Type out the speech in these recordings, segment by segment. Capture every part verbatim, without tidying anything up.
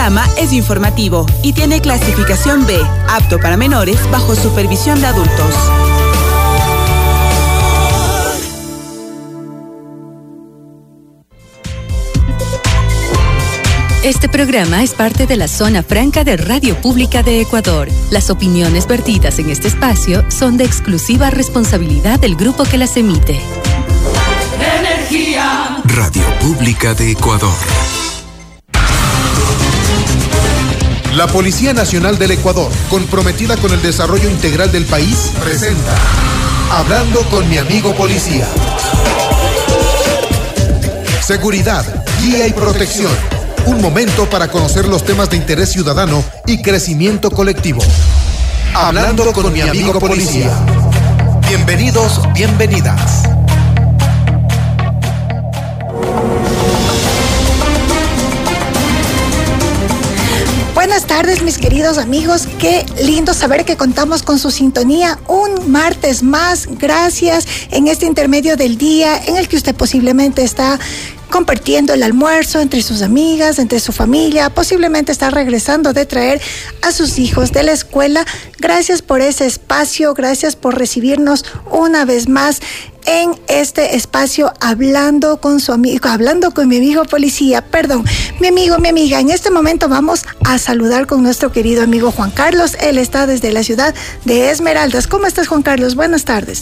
programa es informativo y tiene clasificación B, apto para menores bajo supervisión de adultos. Este programa es parte de la Zona Franca de Radio Pública de Ecuador. Las opiniones vertidas en este espacio son de exclusiva responsabilidad del grupo que las emite. Energía. Radio Pública de Ecuador. La Policía Nacional del Ecuador, comprometida con el desarrollo integral del país, presenta Hablando con mi amigo policía. Seguridad, guía y protección. Un momento para conocer los temas de interés ciudadano y crecimiento colectivo. Hablando con mi amigo policía. Bienvenidos, bienvenidas. Buenas tardes, mis queridos amigos. Qué lindo saber que contamos con su sintonía un martes más. Gracias en este intermedio del día en el que usted posiblemente está compartiendo el almuerzo entre sus amigas, entre su familia, posiblemente está regresando de traer a sus hijos de la escuela. Gracias por ese espacio, gracias por recibirnos una vez más en este espacio hablando con su amigo, hablando con mi amigo policía, perdón, mi amigo, mi amiga. En este momento vamos a saludar con nuestro querido amigo Juan Carlos. Él está desde la ciudad de Esmeraldas. ¿Cómo estás, Juan Carlos? Buenas tardes.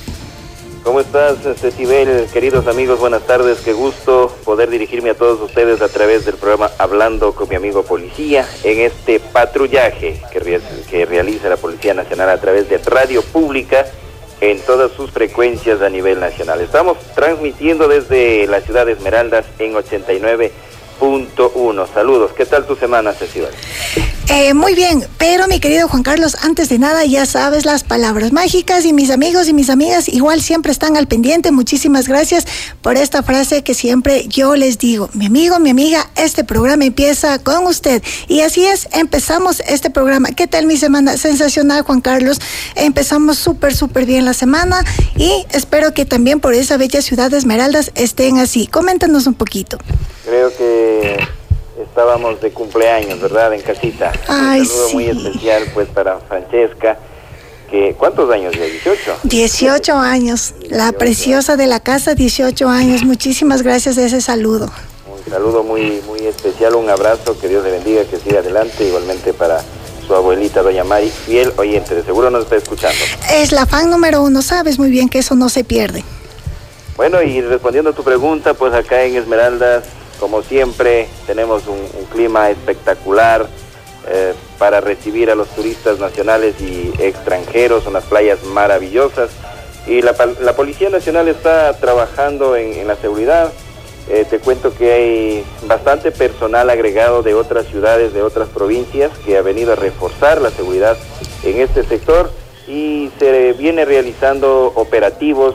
¿Cómo estás, Cecibel? Queridos amigos, buenas tardes. Qué gusto poder dirigirme a todos ustedes a través del programa Hablando con mi amigo policía en este patrullaje que, re que realiza la Policía Nacional a través de Radio Pública en todas sus frecuencias a nivel nacional. Estamos transmitiendo desde la ciudad de Esmeraldas en ochenta y nueve punto uno. Saludos. ¿Qué tal tu semana, Cecibel? Eh, muy bien, pero mi querido Juan Carlos, antes de nada ya sabes las palabras mágicas y mis amigos y mis amigas igual siempre están al pendiente. Muchísimas gracias por esta frase que siempre yo les digo. Mi amigo, mi amiga, este programa empieza con usted. Y así es, empezamos este programa. ¿Qué tal mi semana? Sensacional, Juan Carlos. Empezamos súper, súper bien la semana y espero que también por esa bella ciudad de Esmeraldas estén así. Coméntanos un poquito. Creo que estábamos de cumpleaños, ¿verdad? En casita. Ay, un saludo sí. muy especial pues para Francesca, que ¿cuántos años ya? ¿dieciocho? dieciocho años, la preciosa de la casa, dieciocho años. Muchísimas gracias de ese saludo. Un saludo muy muy especial, un abrazo, que Dios le bendiga, que siga adelante, igualmente para su abuelita, doña Mari, fiel oyente, de seguro nos está escuchando. Es la fan número uno, sabes muy bien que eso no se pierde. Bueno, y respondiendo a tu pregunta, pues acá en Esmeraldas, como siempre, tenemos un, un clima espectacular eh, para recibir a los turistas nacionales y extranjeros, unas playas maravillosas. Y la, la Policía Nacional está trabajando en, en la seguridad. Eh, te cuento que hay bastante personal agregado de otras ciudades, de otras provincias, que ha venido a reforzar la seguridad en este sector y se viene realizando operativos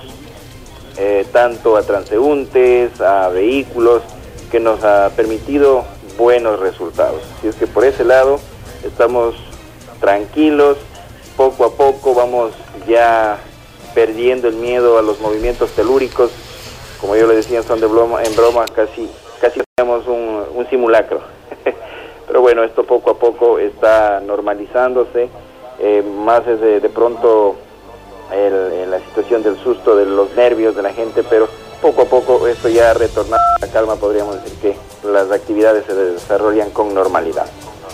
eh, tanto a transeúntes, a vehículos, que nos ha permitido buenos resultados. Así es que por ese lado estamos tranquilos, poco a poco vamos ya perdiendo el miedo a los movimientos telúricos. Como yo le decía, son de broma, en broma, casi casi hacemos un, un simulacro. Pero bueno, esto poco a poco está normalizándose, eh, más es de, de pronto el, la situación del susto, de los nervios de la gente, pero poco a poco esto ya ha retornado a la calma. Podríamos decir que las actividades se desarrollan con normalidad.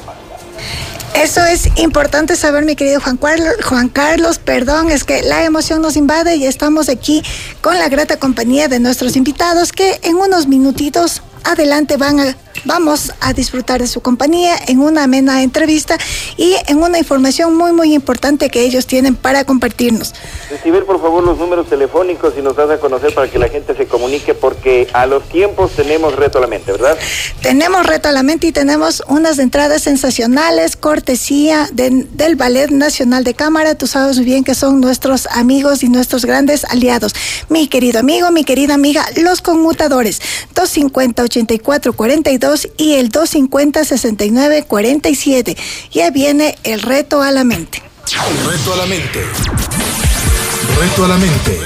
Eso es importante saber, mi querido Juan Carlos, Juan Carlos, perdón, es que la emoción nos invade y estamos aquí con la grata compañía de nuestros invitados que en unos minutitos adelante van a, vamos a disfrutar de su compañía en una amena entrevista y en una información muy muy importante que ellos tienen para compartirnos. Cecibel, por favor, los números telefónicos y nos das a conocer para que la gente se comunique, porque a los tiempos tenemos reto a la mente, ¿verdad? Tenemos reto a la mente y tenemos unas entradas sensacionales, cortesía de, del Ballet Nacional de Cámara. Tú sabes muy bien que son nuestros amigos y nuestros grandes aliados. Mi querido amigo, mi querida amiga, los conmutadores dos cincuenta, ochenta y cuatro cuarenta y dos y el dos cincuenta, sesenta y nueve cuarenta y siete. Ya viene el reto a la mente. Reto a la mente. Reto a la mente.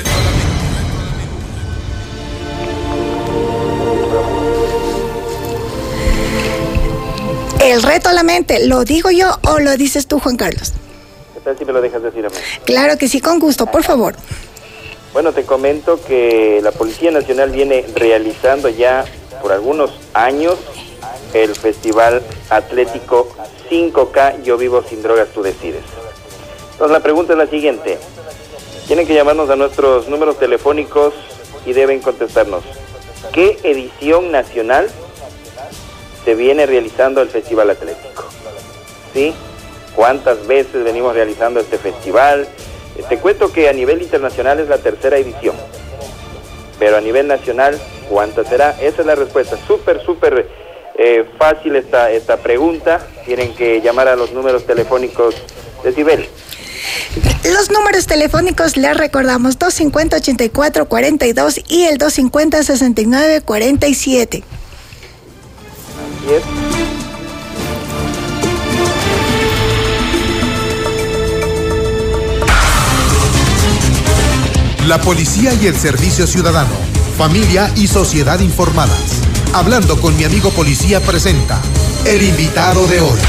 El reto a la mente, ¿lo digo yo o lo dices tú, Juan Carlos? ¿Qué tal si me lo dejas decir a mí? Claro que sí, con gusto, por favor. Bueno, te comento que la Policía Nacional viene realizando ya por algunos años el Festival Atlético cinco K Yo Vivo Sin Drogas, Tú Decides. Entonces la pregunta es la siguiente. Tienen que llamarnos a nuestros números telefónicos y deben contestarnos. ¿Qué edición nacional se viene realizando el Festival Atlético? ¿Sí? ¿Cuántas veces venimos realizando este festival? Te cuento que a nivel internacional es la tercera edición, pero a nivel nacional, ¿cuánta será? Esa es la respuesta. Súper, súper eh, fácil esta, esta pregunta. Tienen que llamar a los números telefónicos de Cibel. Los números telefónicos les recordamos: dos cincuenta, ochenta y cuatro cuarenta y dos y el dos cincuenta, sesenta y nueve cuarenta y siete. Así es. La policía y el servicio ciudadano, familia y sociedad informadas. Hablando con mi amigo policía presenta el invitado de hoy.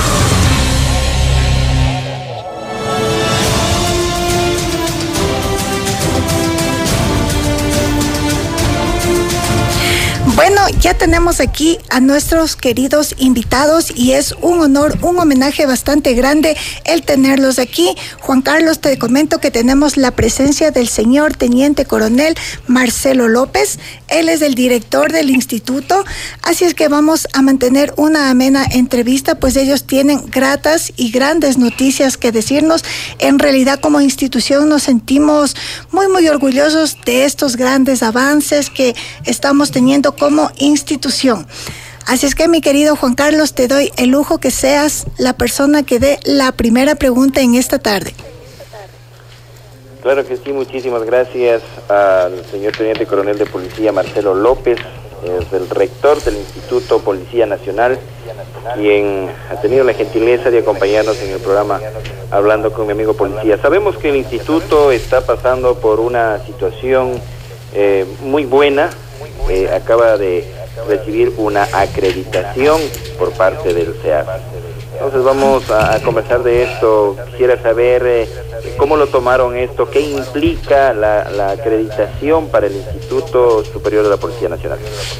Bueno, ya tenemos aquí a nuestros queridos invitados y es un honor, un homenaje bastante grande el tenerlos aquí. Juan Carlos, te comento que tenemos la presencia del señor Teniente Coronel Marcelo López. Él es el director del instituto, así es que vamos a mantener una amena entrevista, pues ellos tienen gratas y grandes noticias que decirnos. En realidad, como institución nos sentimos muy, muy orgullosos de estos grandes avances que estamos teniendo como institución. Así es que, mi querido Juan Carlos, te doy el lujo que seas la persona que dé la primera pregunta en esta tarde. Claro que sí, muchísimas gracias al señor Teniente Coronel de Policía Marcelo López, es el rector del Instituto Policía Nacional, quien ha tenido la gentileza de acompañarnos en el programa Hablando con mi amigo policía. Sabemos que el instituto está pasando por una situación eh, muy buena. Eh, acaba de recibir una acreditación por parte del C E A S. Entonces vamos a, a conversar de esto. Quisiera saber eh, cómo lo tomaron esto, qué implica la, la acreditación para el Instituto Superior de la Policía Nacional.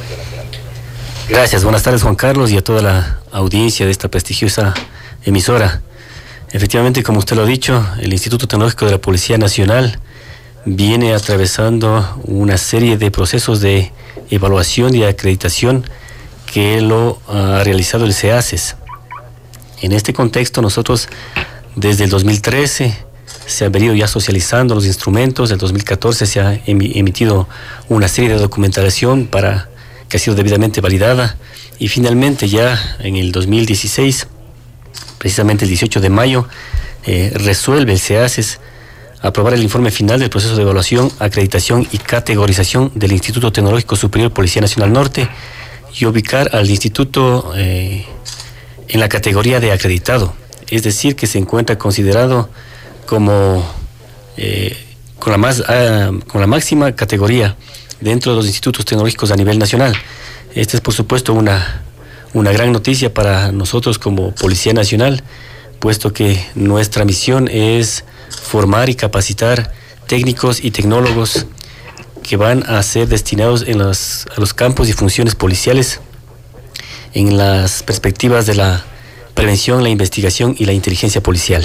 Gracias, buenas tardes Juan Carlos y a toda la audiencia de esta prestigiosa emisora. Efectivamente, como usted lo ha dicho, el Instituto Tecnológico de la Policía Nacional viene atravesando una serie de procesos de evaluación y acreditación que lo ha realizado el C E A S E S. En este contexto, nosotros desde el dos mil trece se han venido ya socializando los instrumentos. En el dos mil catorce se ha emitido una serie de documentación para que ha sido debidamente validada y finalmente ya en el dos mil dieciséis, precisamente el dieciocho de mayo, eh, resuelve el C E A S E S aprobar el informe final del proceso de evaluación, acreditación y categorización del Instituto Tecnológico Superior Policía Nacional Norte y ubicar al instituto eh, en la categoría de acreditado, es decir, que se encuentra considerado como eh, con la más ah, con la máxima categoría dentro de los institutos tecnológicos a nivel nacional. Esta es, por supuesto, una, una gran noticia para nosotros como Policía Nacional, puesto que nuestra misión es formar y capacitar técnicos y tecnólogos que van a ser destinados en los, a los campos y funciones policiales en las perspectivas de la prevención, la investigación y la inteligencia policial.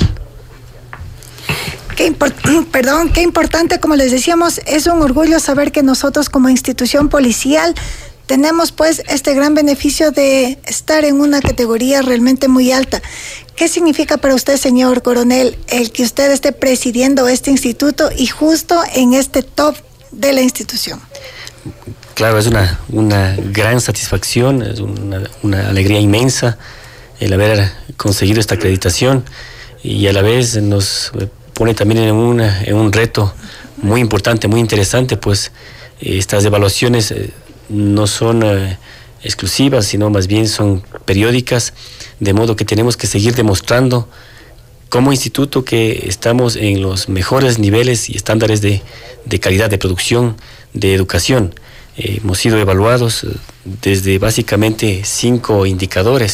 Qué import- perdón, qué importante, como les decíamos, es un orgullo saber que nosotros como institución policial tenemos pues este gran beneficio de estar en una categoría realmente muy alta. ¿Qué significa para usted, señor coronel, el que usted esté presidiendo este instituto y justo en este top de la institución? Claro, es una, una gran satisfacción, es una, una alegría inmensa el haber conseguido esta acreditación y a la vez nos pone también en, una, en un reto muy importante, muy interesante, pues eh, estas evaluaciones eh, no son eh, exclusivas, sino más bien son periódicas, de modo que tenemos que seguir demostrando como instituto que estamos en los mejores niveles y estándares de, de calidad de producción, de educación. Eh, hemos sido evaluados desde básicamente cinco indicadores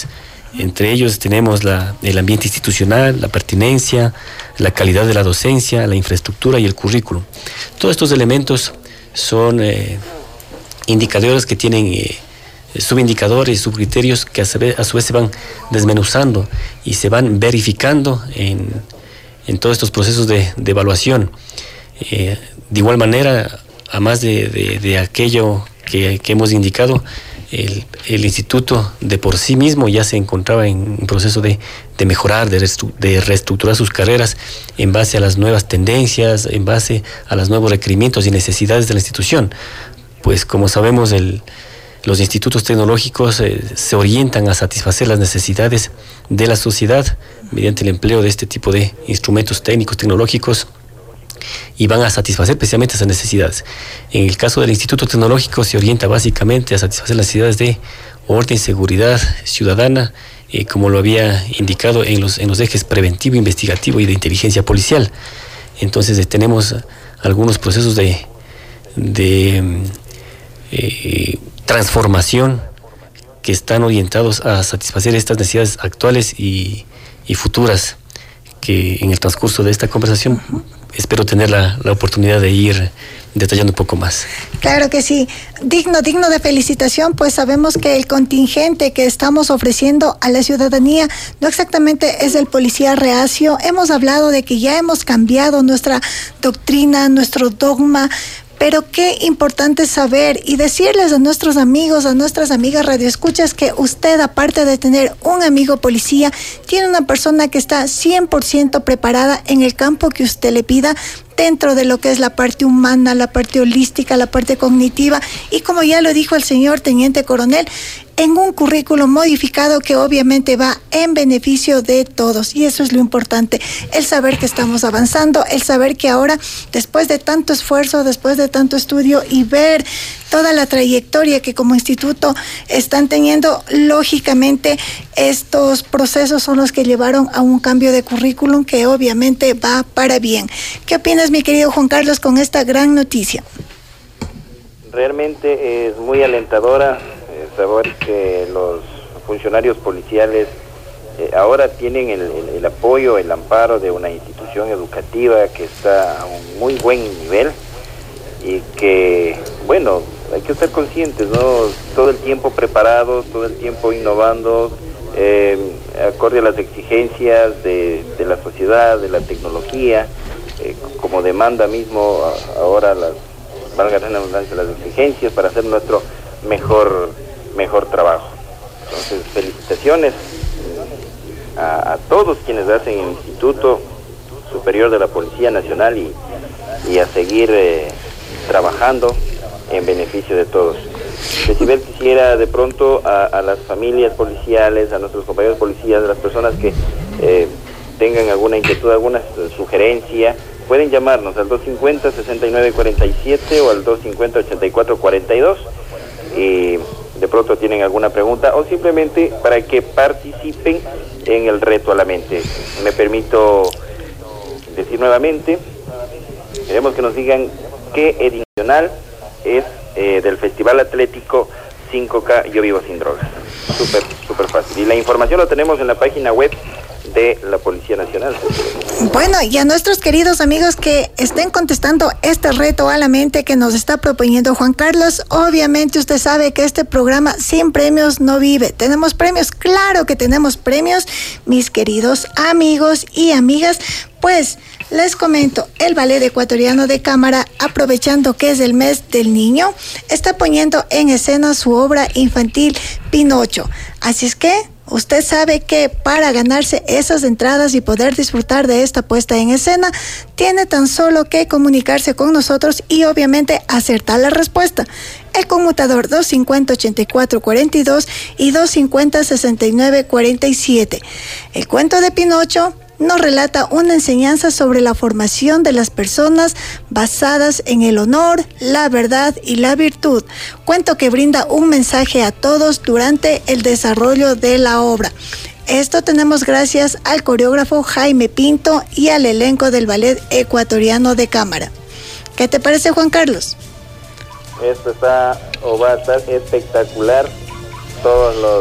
Entre ellos tenemos la, el ambiente institucional, la pertinencia, la calidad de la docencia, la infraestructura y el currículum. Todos estos elementos son eh, indicadores que tienen eh, subindicadores y subcriterios que a su, vez, a su vez se van desmenuzando y se van verificando en, en todos estos procesos de, de evaluación. Eh, de igual manera, a más de, de, de aquello que, que hemos indicado, el, el instituto de por sí mismo ya se encontraba en un proceso de, de mejorar, de, restru, de reestructurar sus carreras en base a las nuevas tendencias, en base a los nuevos requerimientos y necesidades de la institución. Pues como sabemos, el, los institutos tecnológicos eh, se orientan a satisfacer las necesidades de la sociedad mediante el empleo de este tipo de instrumentos técnicos, tecnológicos, y van a satisfacer precisamente esas necesidades. En el caso del Instituto Tecnológico se orienta básicamente a satisfacer las necesidades de orden y seguridad ciudadana, eh, como lo había indicado en los, en los ejes preventivo, investigativo y de inteligencia policial. Entonces eh, tenemos algunos procesos de, de eh, transformación que están orientados a satisfacer estas necesidades actuales y, y futuras, que en el transcurso de esta conversación espero tener la, la oportunidad de ir detallando un poco más. Claro que sí, digno, digno de felicitación, pues sabemos que el contingente que estamos ofreciendo a la ciudadanía no exactamente es el policía reacio. Hemos hablado de que ya hemos cambiado nuestra doctrina, nuestro dogma, pero qué importante saber y decirles a nuestros amigos, a nuestras amigas radioescuchas, que usted, aparte de tener un amigo policía, tiene una persona que está cien por ciento preparada en el campo que usted le pida, dentro de lo que es la parte humana, la parte holística, la parte cognitiva, y como ya lo dijo el señor teniente coronel, en un currículo modificado que obviamente va en beneficio de todos, y eso es lo importante, el saber que estamos avanzando, el saber que ahora, después de tanto esfuerzo, después de tanto estudio y ver toda la trayectoria que como instituto están teniendo, lógicamente estos procesos son los que llevaron a un cambio de currículum que obviamente va para bien. ¿Qué opinas, mi querido Juan Carlos, con esta gran noticia? Realmente es muy alentadora eh, saber que los funcionarios policiales eh, ahora tienen el, el, el apoyo, el amparo de una institución educativa que está a un muy buen nivel y que, bueno, hay que estar conscientes, ¿no? Todo el tiempo preparados, todo el tiempo innovando, eh, acorde a las exigencias de, de la sociedad, de la tecnología, eh, como demanda mismo a, ahora las, valga la redundancia, las exigencias para hacer nuestro mejor, mejor trabajo. Entonces, felicitaciones a, a todos quienes hacen el Instituto Superior de la Policía Nacional y, y a seguir eh, trabajando en beneficio de todos. Decibel, quisiera de pronto a, a las familias policiales, a nuestros compañeros policías, a las personas que eh, tengan alguna inquietud, alguna sugerencia, pueden llamarnos al dos cincuenta, sesenta y nueve cuarenta y siete o al dos cincuenta, ochenta y cuatro cuarenta y dos y de pronto tienen alguna pregunta o simplemente para que participen en el reto a la mente. Me permito decir nuevamente, queremos que nos digan qué edicional es eh, del Festival Atlético cinco K Yo Vivo Sin Drogas. Súper, súper fácil. Y la información la tenemos en la página web de la Policía Nacional. Bueno, y a nuestros queridos amigos que estén contestando este reto a la mente que nos está proponiendo Juan Carlos, obviamente usted sabe que este programa sin premios no vive. ¿Tenemos premios? Claro que tenemos premios, mis queridos amigos y amigas. Pues les comento, el Ballet Ecuatoriano de Cámara, aprovechando que es el mes del niño, está poniendo en escena su obra infantil Pinocho. Así es que usted sabe que para ganarse esas entradas y poder disfrutar de esta puesta en escena, tiene tan solo que comunicarse con nosotros y obviamente acertar la respuesta. El conmutador dos cincuenta, ochenta y cuatro cuarenta y dos y dos cincuenta, sesenta y nueve cuarenta y siete. El cuento de Pinocho nos relata una enseñanza sobre la formación de las personas basadas en el honor, la verdad y la virtud. Cuento que brinda un mensaje a todos durante el desarrollo de la obra. Esto tenemos gracias al coreógrafo Jaime Pinto y al elenco del Ballet Ecuatoriano de Cámara. ¿Qué te parece, Juan Carlos? Esto está o va a estar espectacular. Todos los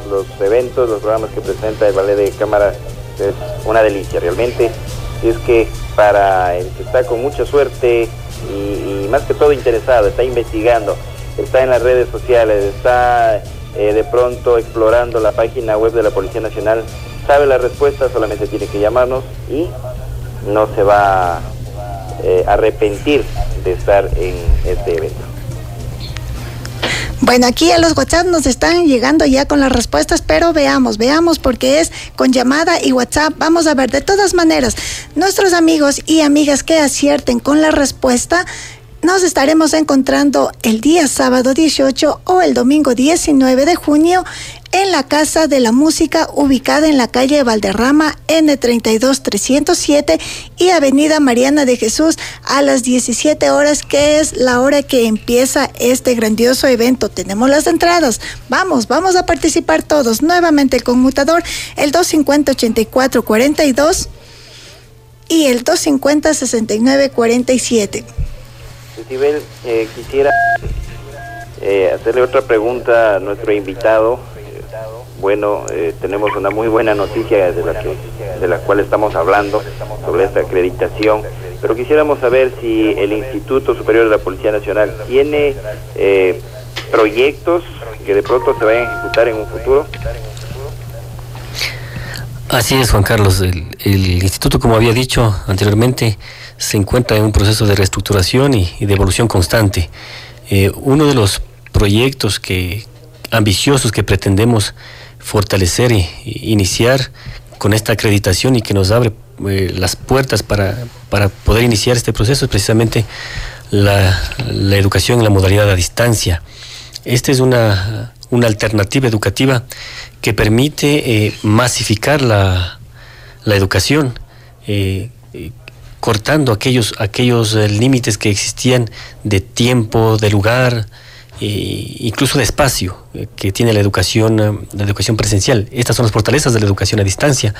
los eventos, los programas que presenta el ballet de cámara es una delicia realmente. Y es que para el que está con mucha suerte y, y más que todo interesado, está investigando, está en las redes sociales, está eh, de pronto explorando la página web de la Policía Nacional, sabe la respuesta, solamente tiene que llamarnos y no se va a eh, arrepentir de estar en este evento. Bueno, aquí a los WhatsApp nos están llegando ya con las respuestas, pero veamos, veamos, porque es con llamada y WhatsApp. Vamos a ver, de todas maneras, nuestros amigos y amigas que acierten con la respuesta, nos estaremos encontrando el día sábado dieciocho o el domingo diecinueve de junio en la Casa de la Música, ubicada en la calle Valderrama, N treinta y dos trescientos siete y Avenida Mariana de Jesús, a las diecisiete horas, que es la hora que empieza este grandioso evento. Tenemos las entradas. Vamos, vamos a participar todos. Nuevamente el conmutador, el dos cincuenta, ochenta y cuatro cuarenta y dos y el dos cincuenta, sesenta y nueve cuarenta y siete. Cecibel, eh, quisiera eh, hacerle otra pregunta a nuestro invitado. Bueno, eh, tenemos una muy buena noticia de la, que, de la cual estamos hablando, sobre esta acreditación, pero quisiéramos saber si el Instituto Superior de la Policía Nacional tiene eh, proyectos que de pronto se vayan a ejecutar en un futuro. Así es, Juan Carlos. El, el instituto, como había dicho anteriormente, se encuentra en un proceso de reestructuración y, y de evolución constante. Eh, uno de los proyectos que ambiciosos que pretendemos fortalecer e iniciar con esta acreditación y que nos abre eh, las puertas para, para poder iniciar este proceso es precisamente la, la educación en la modalidad a distancia. Esta es una, una alternativa educativa que permite eh, masificar la, la educación, eh, eh, cortando aquellos, aquellos eh, límites que existían de tiempo, de lugar, eh, incluso de espacio eh, que tiene la educación, eh, la educación presencial. Estas son las fortalezas de la educación a distancia.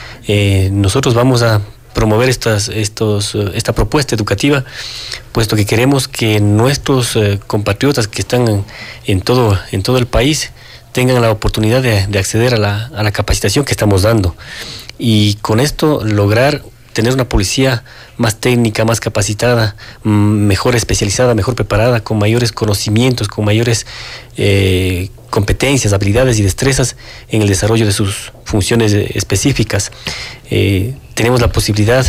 Eh, nosotros vamos a promover estas, estos, esta propuesta educativa, puesto que queremos que nuestros eh, compatriotas que están en, en, todo, en todo el país tengan la oportunidad de, de acceder a la, a la capacitación que estamos dando. Y con esto lograr tener una policía más técnica, más capacitada, mejor especializada, mejor preparada, con mayores conocimientos, con mayores eh, competencias, habilidades y destrezas en el desarrollo de sus funciones específicas. Eh, tenemos la posibilidad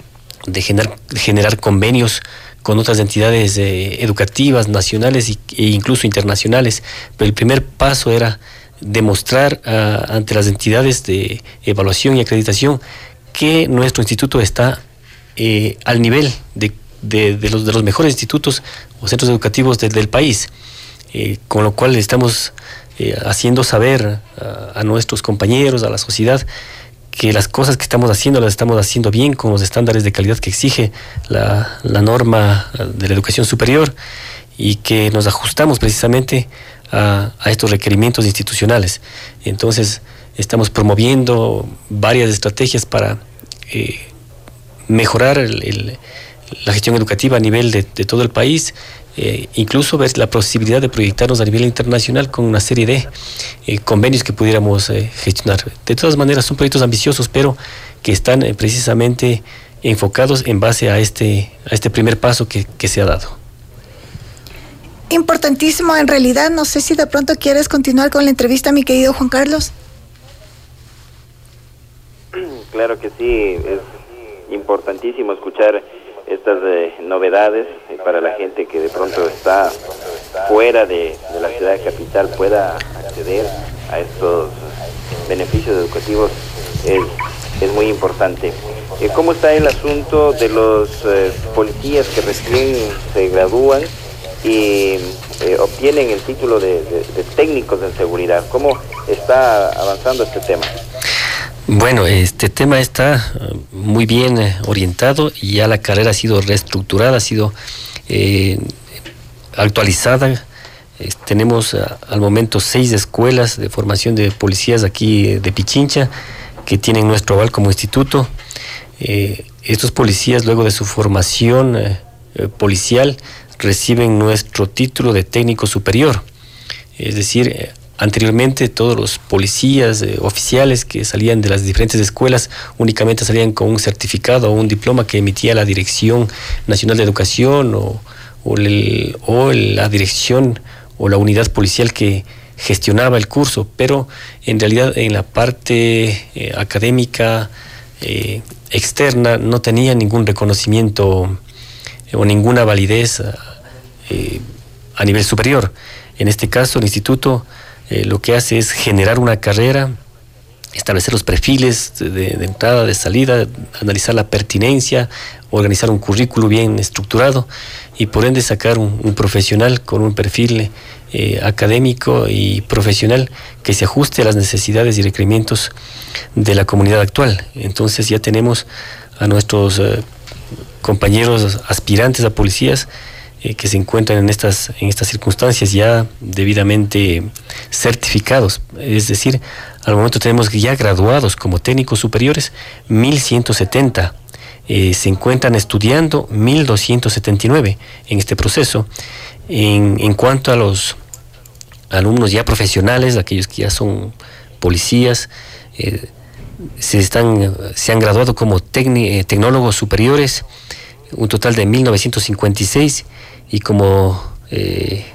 de generar, de generar convenios con otras entidades eh, educativas, nacionales y, e incluso internacionales, pero el primer paso era demostrar uh, ante las entidades de evaluación y acreditación que nuestro instituto está eh, al nivel de, de, de, los, de los mejores institutos o centros educativos de, del país, eh, con lo cual estamos eh, haciendo saber a, a nuestros compañeros, a la sociedad, que las cosas que estamos haciendo las estamos haciendo bien, con los estándares de calidad que exige la, la norma de la educación superior, y que nos ajustamos precisamente a, a estos requerimientos institucionales. Entonces, estamos promoviendo varias estrategias para eh, mejorar el, el, la gestión educativa a nivel de, de todo el país, eh, incluso ver la posibilidad de proyectarnos a nivel internacional con una serie de eh, convenios que pudiéramos eh, gestionar. De todas maneras, son proyectos ambiciosos, pero que están eh, precisamente enfocados en base a este, a este primer paso que, que se ha dado. Importantísimo, en realidad. No sé si de pronto quieres continuar con la entrevista, mi querido Juan Carlos. Claro que sí, es importantísimo escuchar estas eh, novedades eh, para la gente que de pronto está fuera de, de la ciudad capital, pueda acceder a estos beneficios educativos. Es, es muy importante. Eh, ¿Cómo está el asunto de los eh, policías que recién se gradúan y eh, obtienen el título de, de, de técnicos en seguridad? ¿Cómo está avanzando este tema? Bueno, este tema está muy bien orientado y ya la carrera ha sido reestructurada, ha sido eh, actualizada. Eh, tenemos a, al momento seis escuelas de formación de policías aquí de Pichincha que tienen nuestro aval como instituto. Eh, estos policías, luego de su formación eh, eh, policial, reciben nuestro título de técnico superior. Es decir, anteriormente todos los policías, eh, oficiales que salían de las diferentes escuelas únicamente salían con un certificado o un diploma que emitía la Dirección Nacional de Educación o, o, el, o la dirección o la unidad policial que gestionaba el curso, pero en realidad en la parte eh, académica eh, externa no tenía ningún reconocimiento eh, o ninguna validez eh, a nivel superior. En este caso el instituto eh, lo que hace es generar una carrera, establecer los perfiles de, de entrada, de salida, analizar la pertinencia, organizar un currículo bien estructurado y por ende sacar un, un profesional con un perfil eh, académico y profesional que se ajuste a las necesidades y requerimientos de la comunidad actual. Entonces ya tenemos a nuestros eh, compañeros aspirantes a policías eh, que se encuentran en estas, en estas circunstancias ya debidamente certificados, es decir, al momento tenemos ya graduados como técnicos superiores mil ciento setenta. Eh, se encuentran estudiando mil doscientos setenta y nueve en este proceso. En, en cuanto a los alumnos ya profesionales, aquellos que ya son policías, eh, se, están, se han graduado como tecni, eh, tecnólogos superiores, un total de mil novecientos cincuenta y seis, y como eh,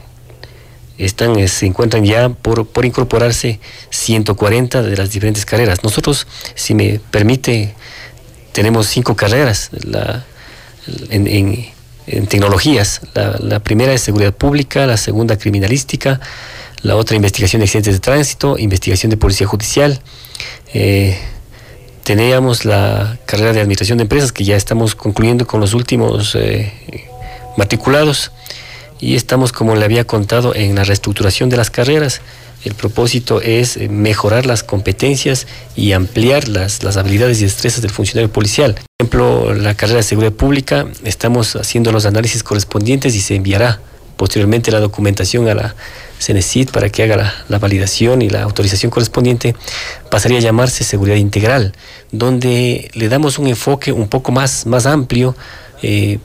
están, se encuentran ya por, por incorporarse ciento cuarenta de las diferentes carreras. Nosotros, si me permite, tenemos cinco carreras la, en, en, en tecnologías. La, la primera es seguridad pública, la segunda criminalística, la otra investigación de accidentes de tránsito, investigación de policía judicial. Eh, teníamos la carrera de administración de empresas que ya estamos concluyendo con los últimos eh, matriculados y estamos, como le había contado, en la reestructuración de las carreras. El propósito es mejorar las competencias y ampliar las, las habilidades y destrezas del funcionario policial. Por ejemplo, la carrera de seguridad pública, estamos haciendo los análisis correspondientes y se enviará posteriormente la documentación a la CENESID para que haga la, la validación y la autorización correspondiente. Pasaría a llamarse seguridad integral, donde le damos un enfoque un poco más, más amplio, eh,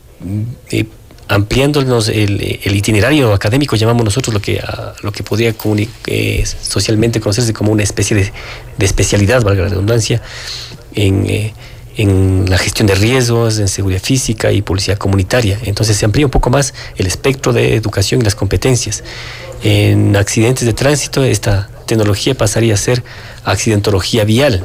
eh, ampliándonos el, el itinerario académico, llamamos nosotros lo que, a, lo que podría eh, socialmente conocerse como una especie de, de especialidad, valga la redundancia, en, eh, en la gestión de riesgos, en seguridad física y policía comunitaria. Entonces se amplía un poco más el espectro de educación y las competencias. En accidentes de tránsito, esta tecnología pasaría a ser accidentología vial.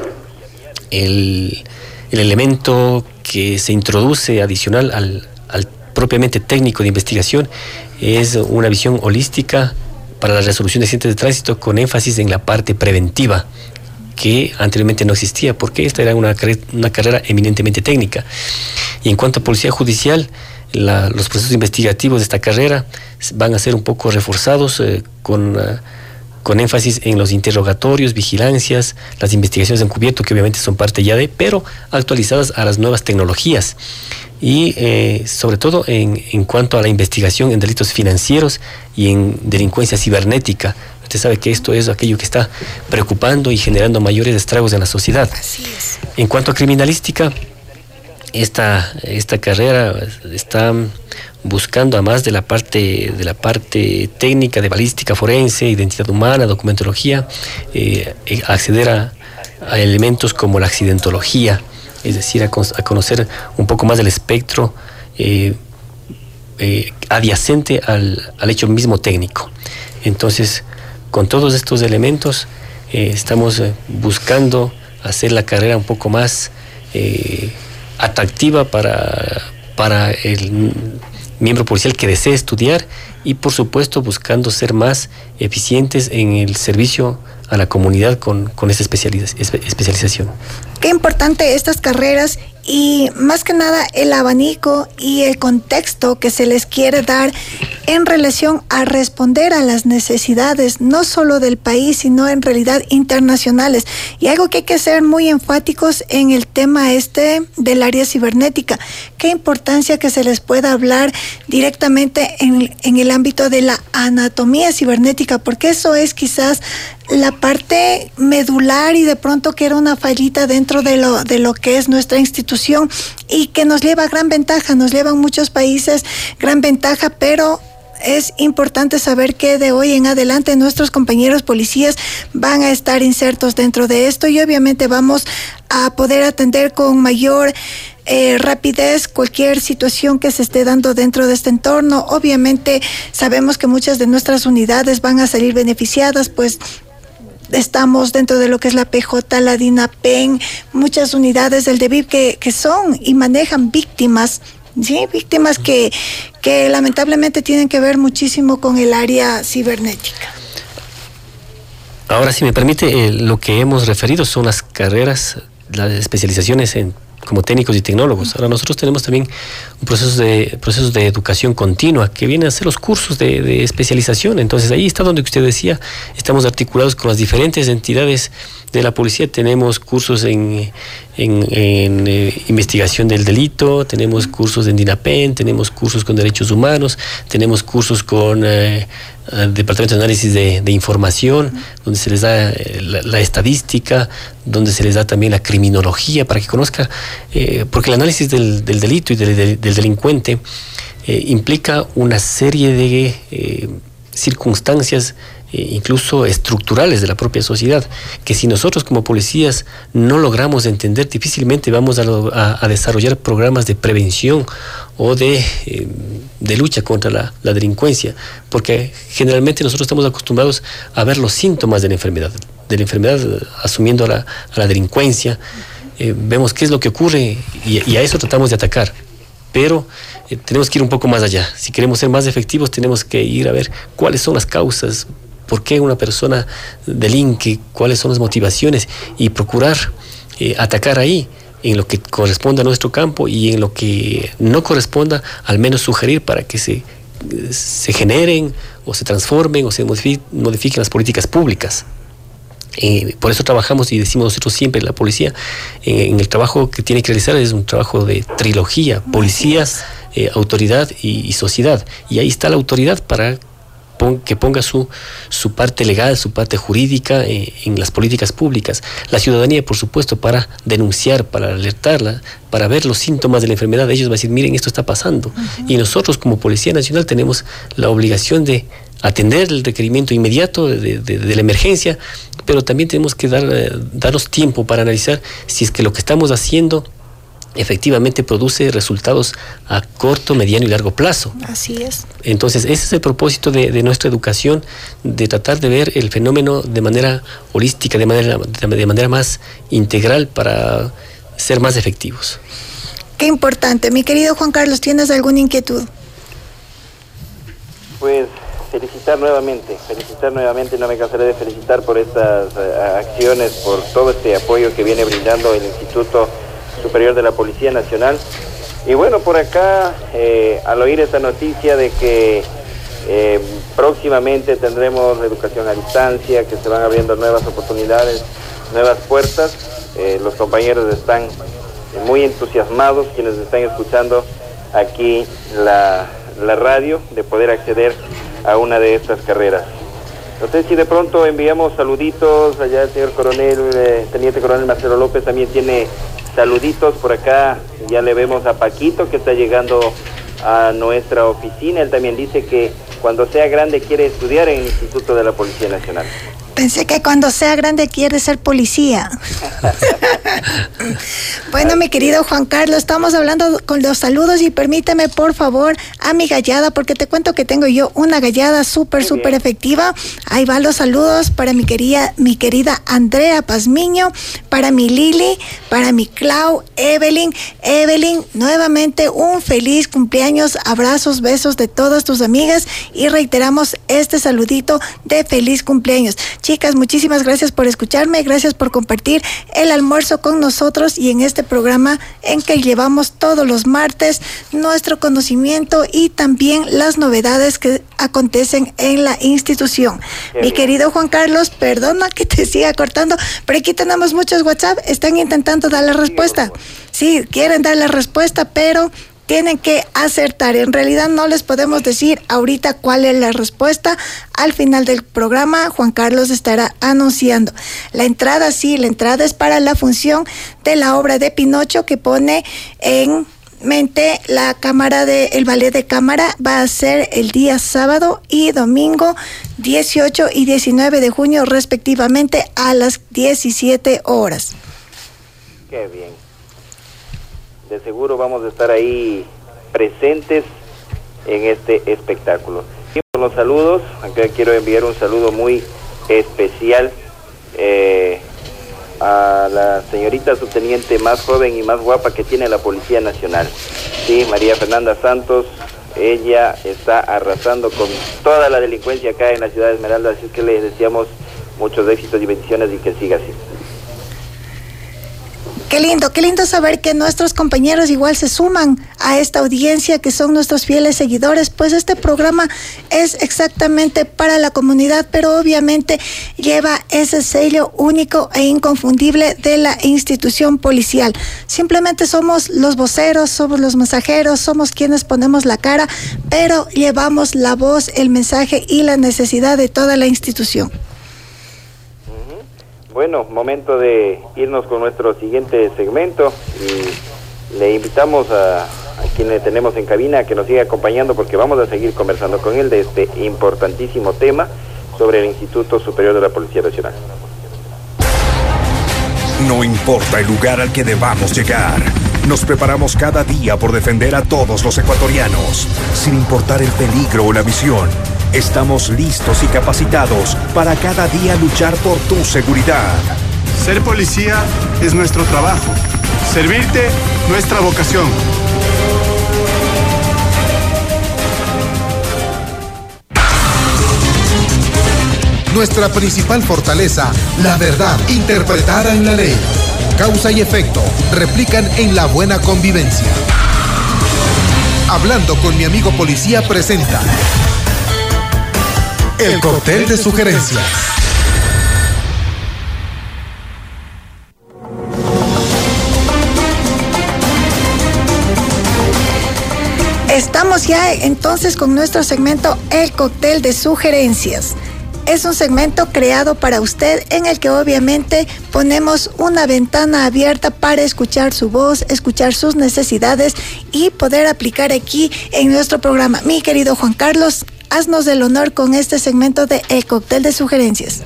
El, el elemento que se introduce adicional al, al propiamente técnico de investigación es una visión holística para la resolución de accidentes de tránsito con énfasis en la parte preventiva, que anteriormente no existía, porque esta era una, una carrera eminentemente técnica. Y en cuanto a policía judicial, la, los procesos investigativos de esta carrera van a ser un poco reforzados eh, con, uh, con énfasis en los interrogatorios, vigilancias, las investigaciones encubierto, que obviamente son parte ya de, pero actualizadas a las nuevas tecnologías. Y eh, sobre todo en, en cuanto a la investigación en delitos financieros y en delincuencia cibernética. Usted sabe que esto es aquello que está preocupando y generando mayores estragos en la sociedad. Así es. En cuanto a criminalística, esta, esta carrera está buscando, además de la parte de la parte técnica de balística forense, identidad humana, documentología, eh, acceder a, a elementos como la accidentología, es decir, a, a conocer un poco más del espectro eh, eh, adyacente al, al hecho mismo técnico. Entonces, con todos estos elementos, eh, estamos eh, buscando hacer la carrera un poco más eh, atractiva para, para el miembro policial que desee estudiar y, por supuesto, buscando ser más eficientes en el servicio a la comunidad con, con esta especialización. Qué importante estas carreras y más que nada el abanico y el contexto que se les quiere dar en relación a responder a las necesidades no solo del país, sino en realidad internacionales. Y algo que hay que ser muy enfáticos en el tema este del área cibernética. Qué importancia que se les pueda hablar directamente en, en el ámbito de la anatomía cibernética, porque eso es quizás la parte medular y de pronto que era una fallita dentro de lo, de lo que es nuestra institución y que nos lleva gran ventaja, nos llevan muchos países gran ventaja, pero es importante saber que de hoy en adelante nuestros compañeros policías van a estar insertos dentro de esto y obviamente vamos a poder atender con mayor Eh, rapidez cualquier situación que se esté dando dentro de este entorno. Obviamente sabemos que muchas de nuestras unidades van a salir beneficiadas, pues estamos dentro de lo que es la P J, la DINAPEN, muchas unidades del D E V I P que, que son y manejan víctimas, ¿sí? Víctimas que, que lamentablemente tienen que ver muchísimo con el área cibernética. Ahora, si me permite, eh, lo que hemos referido son las carreras, las especializaciones en como técnicos y tecnólogos. Ahora nosotros tenemos también un proceso de procesos de educación continua que vienen a ser los cursos de, de especialización. Entonces ahí está donde usted decía, estamos articulados con las diferentes entidades de la policía. Tenemos cursos en, en, en eh, investigación del delito, tenemos cursos en DINAPEN, tenemos cursos con derechos humanos, tenemos cursos con eh, el Departamento de Análisis de, de Información, donde se les da eh, la, la estadística, donde se les da también la criminología para que conozca, eh, porque el análisis del, del delito y del, del, del delincuente eh, implica una serie de eh, circunstancias eh, incluso estructurales de la propia sociedad, que si nosotros como policías no logramos entender, difícilmente vamos a, a, a desarrollar programas de prevención o de, eh, de lucha contra la, la delincuencia, porque generalmente nosotros estamos acostumbrados a ver los síntomas de la enfermedad, de la enfermedad asumiendo a la, a la delincuencia, eh, vemos qué es lo que ocurre y, y a eso tratamos de atacar, pero eh, tenemos que ir un poco más allá. Si queremos ser más efectivos, tenemos que ir a ver cuáles son las causas, por qué una persona delinque, cuáles son las motivaciones y procurar eh, atacar ahí, en lo que corresponda a nuestro campo y en lo que no corresponda, al menos sugerir para que se, se generen o se transformen o se modifiquen, modifiquen las políticas públicas. Eh, por eso trabajamos y decimos nosotros siempre, la policía, eh, en el trabajo que tiene que realizar es un trabajo de trilogía, policía, eh, autoridad y, y sociedad. Y ahí está la autoridad para que ponga su, su parte legal, su parte jurídica eh, en las políticas públicas. La ciudadanía, por supuesto, para denunciar, para alertarla, para ver los síntomas de la enfermedad. Ellos van a decir, miren, esto está pasando. Uh-huh. Y nosotros como Policía Nacional tenemos la obligación de atender el requerimiento inmediato de, de, de la emergencia, pero también tenemos que dar, eh, darnos tiempo para analizar si es que lo que estamos haciendo efectivamente produce resultados a corto, mediano y largo plazo. Así es. Entonces, ese es el propósito de, de nuestra educación, de tratar de ver el fenómeno de manera holística, de manera, de manera más integral para ser más efectivos. Qué importante. Mi querido Juan Carlos, ¿tienes alguna inquietud? Pues felicitar nuevamente, felicitar nuevamente, no me cansaré de felicitar por estas uh, acciones, por todo este apoyo que viene brindando el Instituto Superior de la Policía Nacional. Y bueno, por acá, eh, al oír esta noticia de que eh, próximamente tendremos educación a distancia, que se van abriendo nuevas oportunidades, nuevas puertas, eh, los compañeros están muy entusiasmados, quienes están escuchando aquí la, la radio, de poder acceder a una de estas carreras. No sé si de pronto enviamos saluditos allá, el señor coronel, eh, teniente coronel Marcelo López también tiene saluditos por acá. Ya le vemos a Paquito que está llegando a nuestra oficina. Él también dice que cuando sea grande quiere estudiar en el Instituto de la Policía Nacional. Pensé que cuando sea grande quiere ser policía. Bueno, mi querido Juan Carlos, estamos hablando con los saludos y permíteme por favor a mi gallada, porque te cuento que tengo yo una gallada súper, súper efectiva. Ahí van los saludos para mi querida, mi querida Andrea Pazmiño, para mi Lili, para mi Clau, Evelyn. Evelyn, nuevamente un feliz cumpleaños, abrazos, besos de todas tus amigas y reiteramos este saludito de feliz cumpleaños. Chicas, muchísimas gracias por escucharme, gracias por compartir el almuerzo con nosotros y en este programa en que llevamos todos los martes nuestro conocimiento y también las novedades que acontecen en la institución. Qué Mi bien. Querido Juan Carlos, perdona que te siga cortando, pero aquí tenemos muchos WhatsApp, están intentando dar la respuesta. Sí, quieren dar la respuesta, pero tienen que acertar. En realidad no les podemos decir ahorita cuál es la respuesta. Al final del programa, Juan Carlos estará anunciando. La entrada, sí, la entrada es para la función de la obra de Pinocho que pone en Igualmente, la cámara de, el ballet de cámara va a ser el día sábado y domingo dieciocho y diecinueve de junio respectivamente a las diecisiete horas. Qué bien. De seguro vamos a estar ahí presentes en este espectáculo. Y con los saludos, acá quiero enviar un saludo muy especial eh, a la señorita subteniente más joven y más guapa que tiene la Policía Nacional. Sí, María Fernanda Santos, ella está arrasando con toda la delincuencia acá en la ciudad de Esmeralda, así que les deseamos muchos éxitos y bendiciones y que siga así. Qué lindo, qué lindo saber que nuestros compañeros igual se suman a esta audiencia, que son nuestros fieles seguidores, pues este programa es exactamente para la comunidad, pero obviamente lleva ese sello único e inconfundible de la institución policial. Simplemente somos los voceros, somos los mensajeros, somos quienes ponemos la cara, pero llevamos la voz, el mensaje y la necesidad de toda la institución. Bueno, momento de irnos con nuestro siguiente segmento y le invitamos a, a quien le tenemos en cabina a que nos siga acompañando porque vamos a seguir conversando con él de este importantísimo tema sobre el Instituto Superior de la Policía Nacional. No importa el lugar al que debamos llegar, nos preparamos cada día por defender a todos los ecuatorianos, sin importar el peligro o la misión. Estamos listos y capacitados para cada día luchar por tu seguridad. Ser policía es nuestro trabajo. Servirte, nuestra vocación. Nuestra principal fortaleza, la verdad interpretada en la ley. Causa y efecto replican en la buena convivencia. Hablando con mi amigo policía presenta el cóctel de sugerencias. Estamos ya entonces con nuestro segmento El Cóctel de Sugerencias. Es un segmento creado para usted en el que obviamente ponemos una ventana abierta para escuchar su voz, escuchar sus necesidades y poder aplicar aquí en nuestro programa. Mi querido Juan Carlos, haznos el honor con este segmento de El Cóctel de Sugerencias.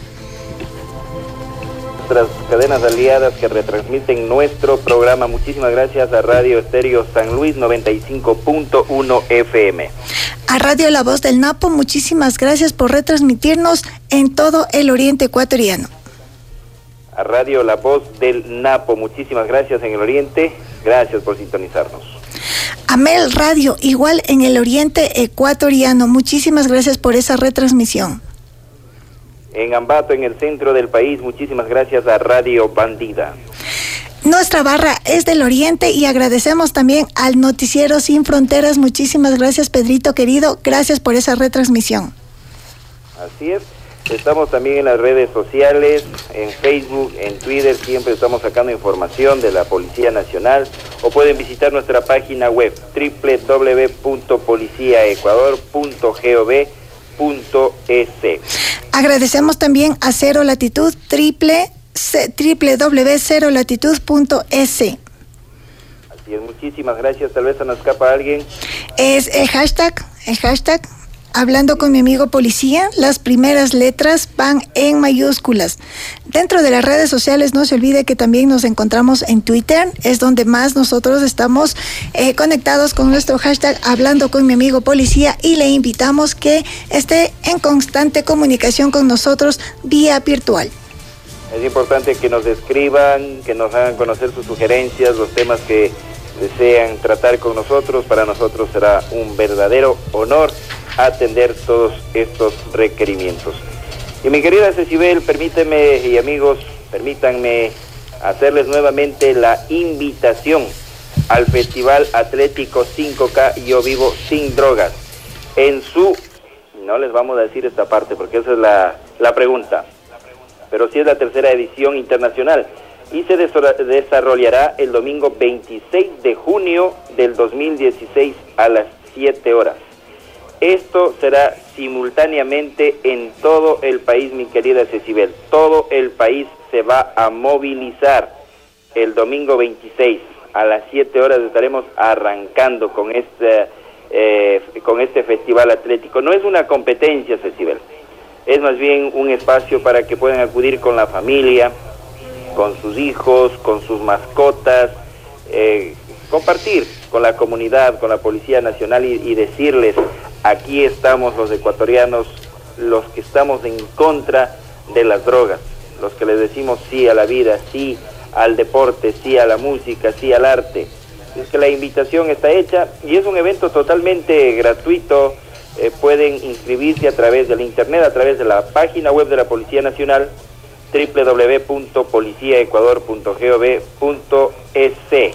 Nuestras cadenas aliadas que retransmiten nuestro programa. Muchísimas gracias a Radio Estéreo San Luis noventa y cinco punto uno F M. A Radio La Voz del Napo, muchísimas gracias por retransmitirnos en todo el oriente ecuatoriano. A Radio La Voz del Napo, muchísimas gracias en el oriente. Gracias por sintonizarnos. Amel Radio, igual en el oriente ecuatoriano. Muchísimas gracias por esa retransmisión. En Ambato, en el centro del país, muchísimas gracias a Radio Bandida. Nuestra barra es del oriente y agradecemos también al Noticiero Sin Fronteras. Muchísimas gracias, Pedrito querido. Gracias por esa retransmisión. Así es. Estamos también en las redes sociales, en Facebook, en Twitter. Siempre estamos sacando información de la Policía Nacional. O pueden visitar nuestra página web doble u doble u doble u punto policía ecuador punto gov punto es. Agradecemos también a Cero Latitud, triple doble u doble u doble u punto cero latitud punto es. Así es, muchísimas gracias. Tal vez se nos escapa alguien. Es el hashtag, el hashtag, hablando con mi amigo policía. Las primeras letras van en mayúsculas. Dentro de las redes sociales no se olvide que también nos encontramos en Twitter. Es donde más nosotros estamos eh, conectados con nuestro hashtag hablando con mi amigo policía y le invitamos que esté en constante comunicación con nosotros vía virtual. Es importante que nos escriban, que nos hagan conocer sus sugerencias, los temas que desean tratar con nosotros. Para nosotros será un verdadero honor atender todos estos requerimientos. Y mi querida Cecibel, permíteme y amigos, permítanme hacerles nuevamente la invitación al Festival Atlético cinco K Yo Vivo Sin Drogas. En su, no les vamos a decir esta parte porque esa es la, la pregunta, pero sí es la tercera edición internacional y se desarrollará el domingo veintiséis de junio del dos mil dieciséis a las siete horas. Esto será simultáneamente en todo el país, mi querida Cecibel. Todo el país se va a movilizar el domingo veintiséis a las siete horas estaremos arrancando con este, eh, con este festival atlético. No es una competencia, Cecibel, es más bien un espacio para que puedan acudir con la familia, con sus hijos, con sus mascotas, eh, compartir con la comunidad, con la Policía Nacional y, y decirles, aquí estamos los ecuatorianos, los que estamos en contra de las drogas, los que les decimos sí a la vida, sí al deporte, sí a la música, sí al arte. Es que la invitación está hecha y es un evento totalmente gratuito. Eh, pueden inscribirse a través del internet, a través de la página web de la Policía Nacional, doble u doble u doble u punto policía ecuador punto gov punto es.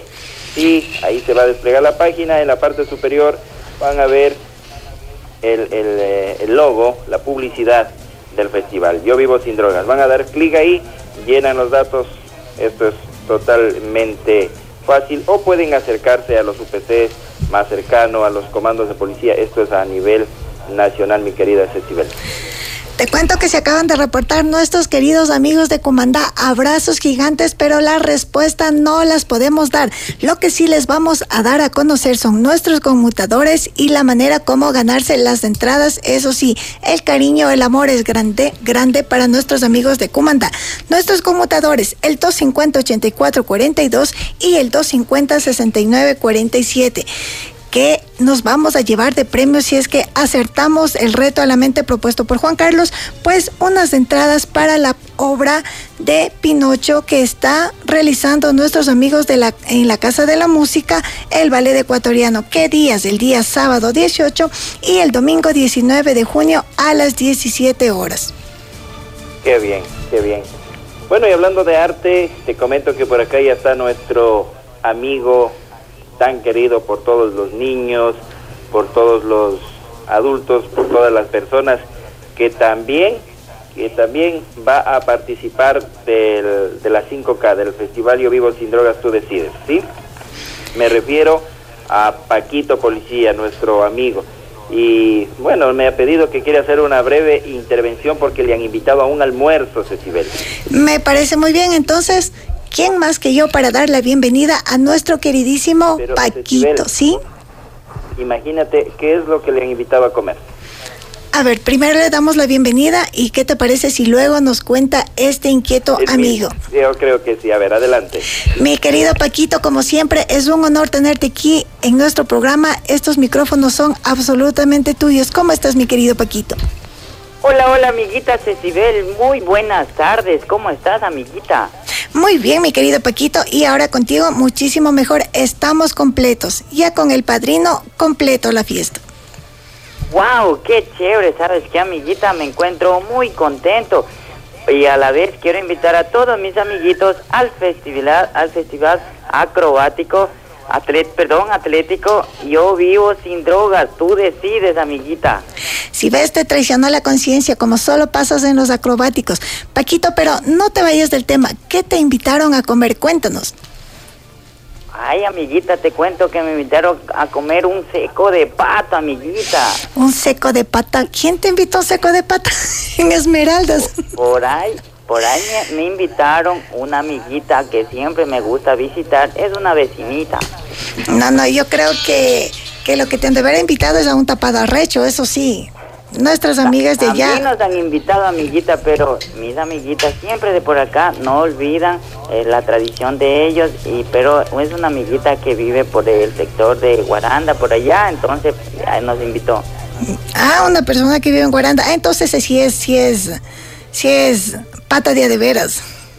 Y ahí se va a desplegar la página. En la parte superior van a ver el, el, el logo, la publicidad del festival Yo Vivo Sin Drogas. Van a dar clic ahí, llenan los datos. Esto es totalmente fácil, o pueden acercarse a los U P C más cercano, a los comandos de policía. Esto es a nivel nacional, mi querida Cecibel. Te cuento que se acaban de reportar nuestros queridos amigos de Comandá, abrazos gigantes, pero la respuesta no las podemos dar. Lo que sí les vamos a dar a conocer son nuestros conmutadores y la manera como ganarse las entradas. Eso sí, el cariño, el amor es grande, grande para nuestros amigos de Comandá. Nuestros conmutadores, el dos cincuenta, ochenta y cuatro cuarenta y dos y el dos cincuenta, sesenta y nueve cuarenta y siete. Que nos vamos a llevar de premio si es que acertamos el reto a la mente propuesto por Juan Carlos, pues unas entradas para la obra de Pinocho que está realizando nuestros amigos de la en la Casa de la Música, el Ballet Ecuatoriano. ¿Qué días? El día sábado dieciocho y el domingo diecinueve de junio a las diecisiete horas. Qué bien, qué bien. Bueno, y hablando de arte, te comento que por acá ya está nuestro amigo tan querido por todos los niños, por todos los adultos, por todas las personas, que también, que también va a participar del, de la cinco K, del Festival Yo Vivo Sin Drogas, Tú Decides, ¿sí? Me refiero a Paquito Policía, nuestro amigo. Y bueno, me ha pedido que quiera hacer una breve intervención porque le han invitado a un almuerzo, Cecibel. Me parece muy bien, entonces, ¿quién más que yo para dar la bienvenida a nuestro queridísimo Pero, Paquito, Cecibel, ¿sí? Imagínate, ¿qué es lo que le han invitado a comer? A ver, primero le damos la bienvenida y ¿qué te parece si luego nos cuenta este inquieto el amigo? Mismo. Yo creo que sí, a ver, adelante. Mi querido Paquito, como siempre, es un honor tenerte aquí en nuestro programa. Estos micrófonos son absolutamente tuyos. ¿Cómo estás, mi querido Paquito? Hola, hola, amiguita Cecibel. Muy buenas tardes. ¿Cómo estás, amiguita? Muy bien, mi querido Paquito, y ahora contigo muchísimo mejor. Estamos completos, ya con el padrino completo la fiesta. ¡Wow! ¡Qué chévere! ¿Sabes qué, amiguita? Me encuentro muy contento y a la vez quiero invitar a todos mis amiguitos al festival, al festival acrobático, atlet, perdón, atlético Yo Vivo Sin Drogas. Tú decides, amiguita. Si ves, te traicionó la conciencia, como solo pasas en los acrobáticos. Paquito, pero no te vayas del tema. ¿Qué te invitaron a comer? Cuéntanos. Ay, amiguita, te cuento que me invitaron a comer un seco de pata, amiguita. ¿Un seco de pata? ¿Quién te invitó a seco de pata en Esmeraldas? Por ahí, por ahí me, me invitaron una amiguita que siempre me gusta visitar. Es una vecinita. No, no, yo creo que, que lo que te han de haber invitado es a un tapadarrecho, eso sí. Nuestras amigas de allá. A mí nos han invitado, amiguita, pero mis amiguitas siempre de por acá no olvidan eh, la tradición de ellos, y pero es una amiguita que vive por el sector de Guaranda, por allá, entonces eh, nos invitó. Ah, una persona que vive en Guaranda. Ah, entonces sí es, sí es, sí es pata de a de veras.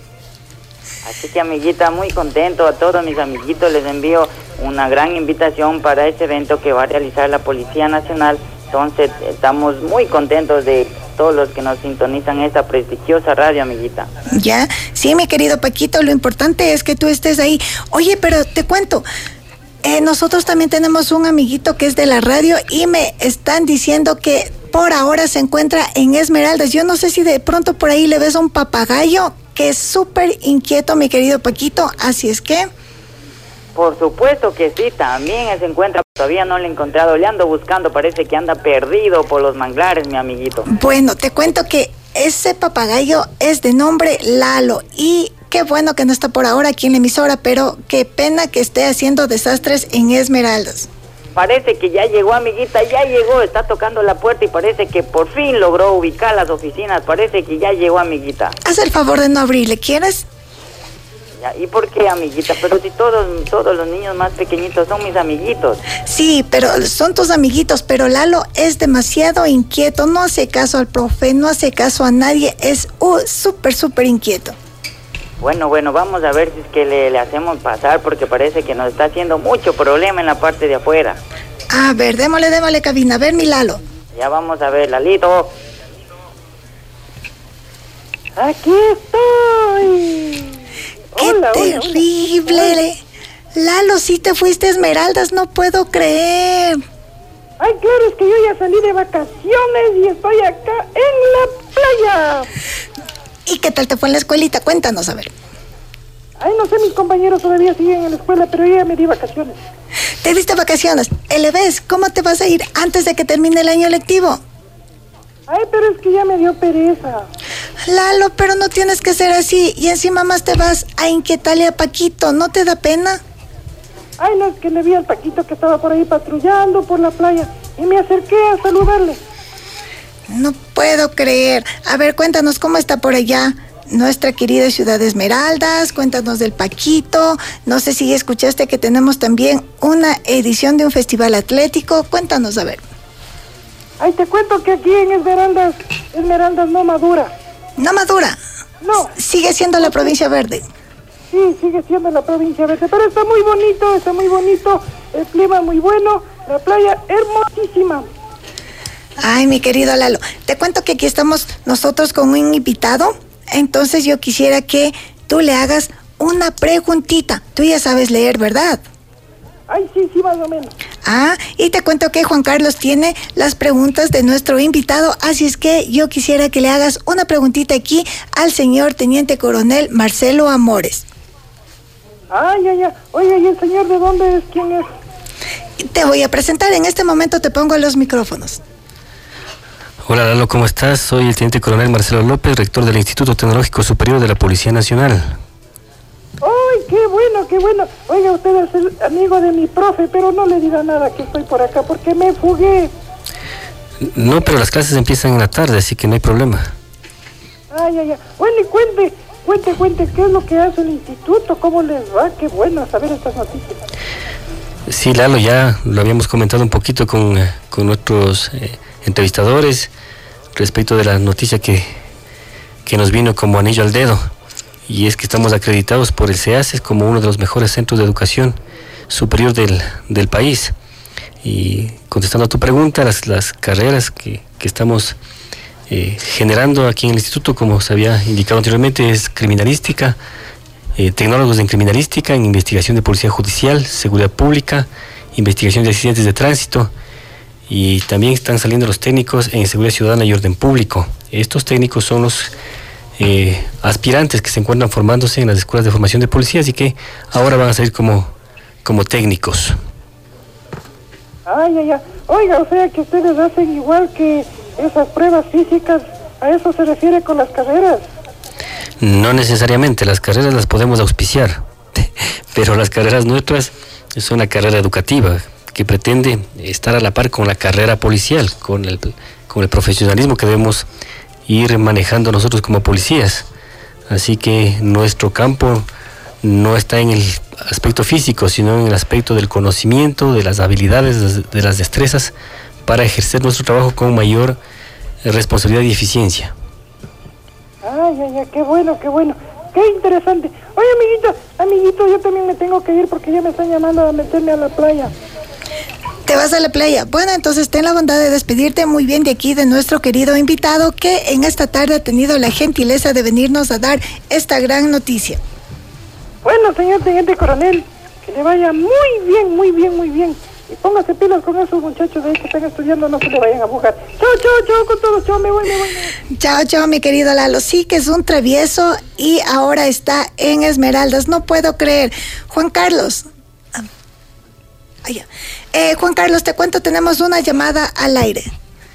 Así que, amiguita, muy contento. A todos mis amiguitos les envío una gran invitación para este evento que va a realizar la Policía Nacional. Entonces, estamos muy contentos de todos los que nos sintonizan esta prestigiosa radio, amiguita. Ya, sí, mi querido Paquito, lo importante es que tú estés ahí. Oye, pero te cuento, eh, nosotros también tenemos un amiguito que es de la radio y me están diciendo que por ahora se encuentra en Esmeraldas. Yo no sé si de pronto por ahí le ves a un papagayo que es súper inquieto, mi querido Paquito, así es que... Por supuesto que sí, también se encuentra, todavía no lo he encontrado, le ando buscando, parece que anda perdido por los manglares, mi amiguito. Bueno, te cuento que ese papagayo es de nombre Lalo. ¿Y qué qué bueno que no está por ahora aquí en la emisora, pero qué pena que esté haciendo desastres en Esmeraldas. Parece que ya llegó, amiguita, ya llegó, está tocando la puerta y parece que por fin logró ubicar las oficinas, parece que ya llegó, amiguita. Haz el favor de no abrirle, ¿quieres? Ya, ¿y por qué, amiguita? Pero si todos, todos los niños más pequeñitos son mis amiguitos. Sí, pero son tus amiguitos, pero Lalo es demasiado inquieto, no hace caso al profe, no hace caso a nadie, es uh, súper, súper inquieto. Bueno, bueno, vamos a ver si es que le, le hacemos pasar, porque parece que nos está haciendo mucho problema en la parte de afuera. A ver, démosle, démosle cabina. A ver, mi Lalo. Ya vamos a ver, Lalito. Aquí estoy. ¡Qué hola, terrible! Hola, hola. Lalo, si te fuiste a Esmeraldas, no puedo creer. Ay, claro, es que yo ya salí de vacaciones y estoy acá en la playa. ¿Y qué tal te fue en la escuelita? Cuéntanos, a ver. Ay, no sé, mis compañeros todavía siguen en la escuela, pero yo ya me di vacaciones. ¿Te diste vacaciones? Eleves, ¿cómo te vas a ir antes de que termine el año lectivo? Ay, pero es que ya me dio pereza. Lalo, pero no tienes que ser así. Y encima más te vas a inquietarle a Paquito. ¿No te da pena? Ay, no, es que le vi al Paquito que estaba por ahí patrullando por la playa y me acerqué a saludarle. No puedo creer. A ver, cuéntanos cómo está por allá nuestra querida ciudad de Esmeraldas. Cuéntanos del Paquito. No sé si escuchaste que tenemos también una edición de un festival atlético. Cuéntanos, a ver. Ay, te cuento que aquí en Esmeraldas, Esmeraldas no madura. ¿No madura? No. Sigue siendo la provincia verde. Sí, sigue siendo la provincia verde, pero está muy bonito, está muy bonito, el clima muy bueno, la playa hermosísima. Ay, mi querido Lalo, te cuento que aquí estamos nosotros con un invitado, entonces yo quisiera que tú le hagas una preguntita. Tú ya sabes leer, ¿verdad? Ay, sí, sí, más o menos. Ah, y te cuento que Juan Carlos tiene las preguntas de nuestro invitado, así es que yo quisiera que le hagas una preguntita aquí al señor Teniente Coronel Marcelo Amores. Ay, ay, ay. Oye, ¿y el señor de dónde es? ¿Quién es? Te voy a presentar, en este momento te pongo los micrófonos. Hola Lalo, ¿cómo estás? Soy el Teniente Coronel Marcelo López, rector del Instituto Tecnológico Superior de la Policía Nacional. ¡Ay, qué bueno, qué bueno! Oiga, usted es el amigo de mi profe, pero no le diga nada que estoy por acá, porque me fugué. No, pero las clases empiezan en la tarde, así que no hay problema. Ay, ay, ay. Bueno, y cuente, cuente, cuente, ¿qué es lo que hace el instituto? ¿Cómo les va? Qué bueno saber estas noticias. Sí, Lalo, ya lo habíamos comentado un poquito con, con nuestros eh, entrevistadores respecto de la noticia que, que nos vino como anillo al dedo. Y es que estamos acreditados por el CEACES como uno de los mejores centros de educación superior del, del país. Y contestando a tu pregunta, las, las carreras que, que estamos eh, generando aquí en el instituto, como se había indicado anteriormente, es criminalística, eh, tecnólogos en criminalística, en investigación de policía judicial, seguridad pública, investigación de accidentes de tránsito, y también están saliendo los técnicos en seguridad ciudadana y orden público. Estos técnicos son los Eh, aspirantes que se encuentran formándose en las escuelas de formación de policías y que ahora van a salir como, como técnicos. Ay, ay, ay. Oiga, o sea que ustedes hacen igual que esas pruebas físicas, ¿a eso se refiere con las carreras? No necesariamente, las carreras las podemos auspiciar, pero las carreras nuestras son una carrera educativa que pretende estar a la par con la carrera policial, con el, con el profesionalismo que debemos ir manejando nosotros como policías. Así que nuestro campo no está en el aspecto físico, sino en el aspecto del conocimiento, de las habilidades, de las destrezas para ejercer nuestro trabajo con mayor responsabilidad y eficiencia. Ay, ay, ay, qué bueno, qué bueno, qué interesante. Oye, amiguito, amiguito, yo también me tengo que ir porque ya me están llamando a meterme a la playa. ¿Te vas a la playa? Bueno, entonces ten la bondad de despedirte muy bien de aquí, de nuestro querido invitado, que en esta tarde ha tenido la gentileza de venirnos a dar esta gran noticia. Bueno, señor Teniente Coronel, que le vaya muy bien, muy bien, muy bien. Y póngase pilas con esos muchachos de ahí que están estudiando, no se le vayan a mojar. Chao, chao, chao con todos, chao, me voy, me voy, me voy. Chao, chao, mi querido Lalo. Sí que es un travieso y ahora está en Esmeraldas. No puedo creer. Juan Carlos. Ah, eh, Juan Carlos, te cuento, tenemos una llamada al aire.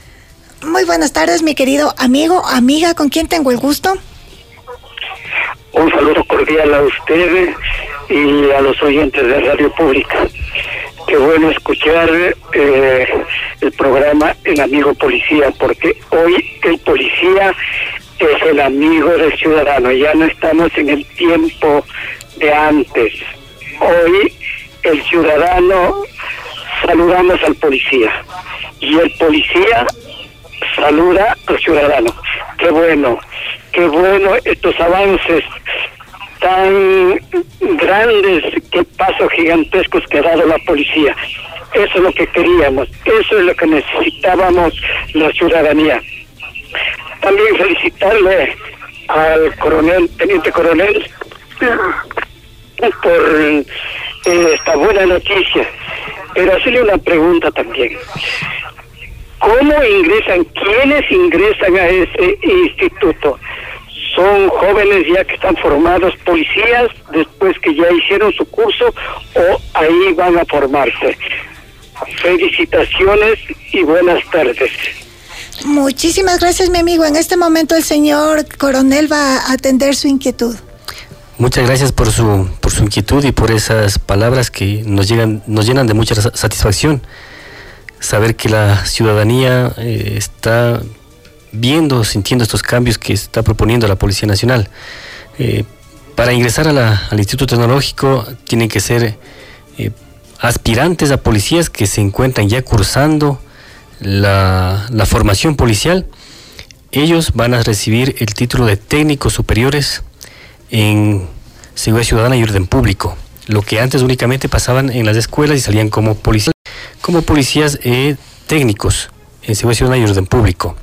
Muy buenas tardes, mi querido amigo, amiga, ¿con quién tengo el gusto? Un saludo cordial a ustedes y a los oyentes de Radio Pública. Qué bueno escuchar eh, el programa El Amigo Policía, porque hoy el policía es el amigo del ciudadano. Ya no estamos en el tiempo de antes. Hoy el ciudadano saludamos al policía y el policía saluda al ciudadano. Qué bueno, qué bueno estos avances tan grandes, qué pasos gigantescos que ha dado la policía. Eso es lo que queríamos, eso es lo que necesitábamos la ciudadanía. También felicitarle al coronel, teniente coronel, por eh, esta buena noticia, pero hacerle una pregunta también. ¿Cómo ingresan, quiénes ingresan a ese instituto? ¿Son jóvenes ya que están formados policías después que ya hicieron su curso o ahí van a formarse? Felicitaciones y buenas tardes. Muchísimas gracias, mi amigo. En este momento el señor coronel va a atender su inquietud. Muchas gracias por su por su inquietud y por esas palabras que nos llegan nos llenan de mucha satisfacción. Saber que la ciudadanía eh, está viendo, sintiendo estos cambios que está proponiendo la Policía Nacional. Eh, para ingresar a la, al Instituto Tecnológico tienen que ser eh, aspirantes a policías que se encuentran ya cursando la, la formación policial. Ellos van a recibir el título de técnicos superiores en seguridad ciudadana y orden público, lo que antes únicamente pasaban en las escuelas y salían como policías, como policías eh, técnicos en seguridad ciudadana y orden público.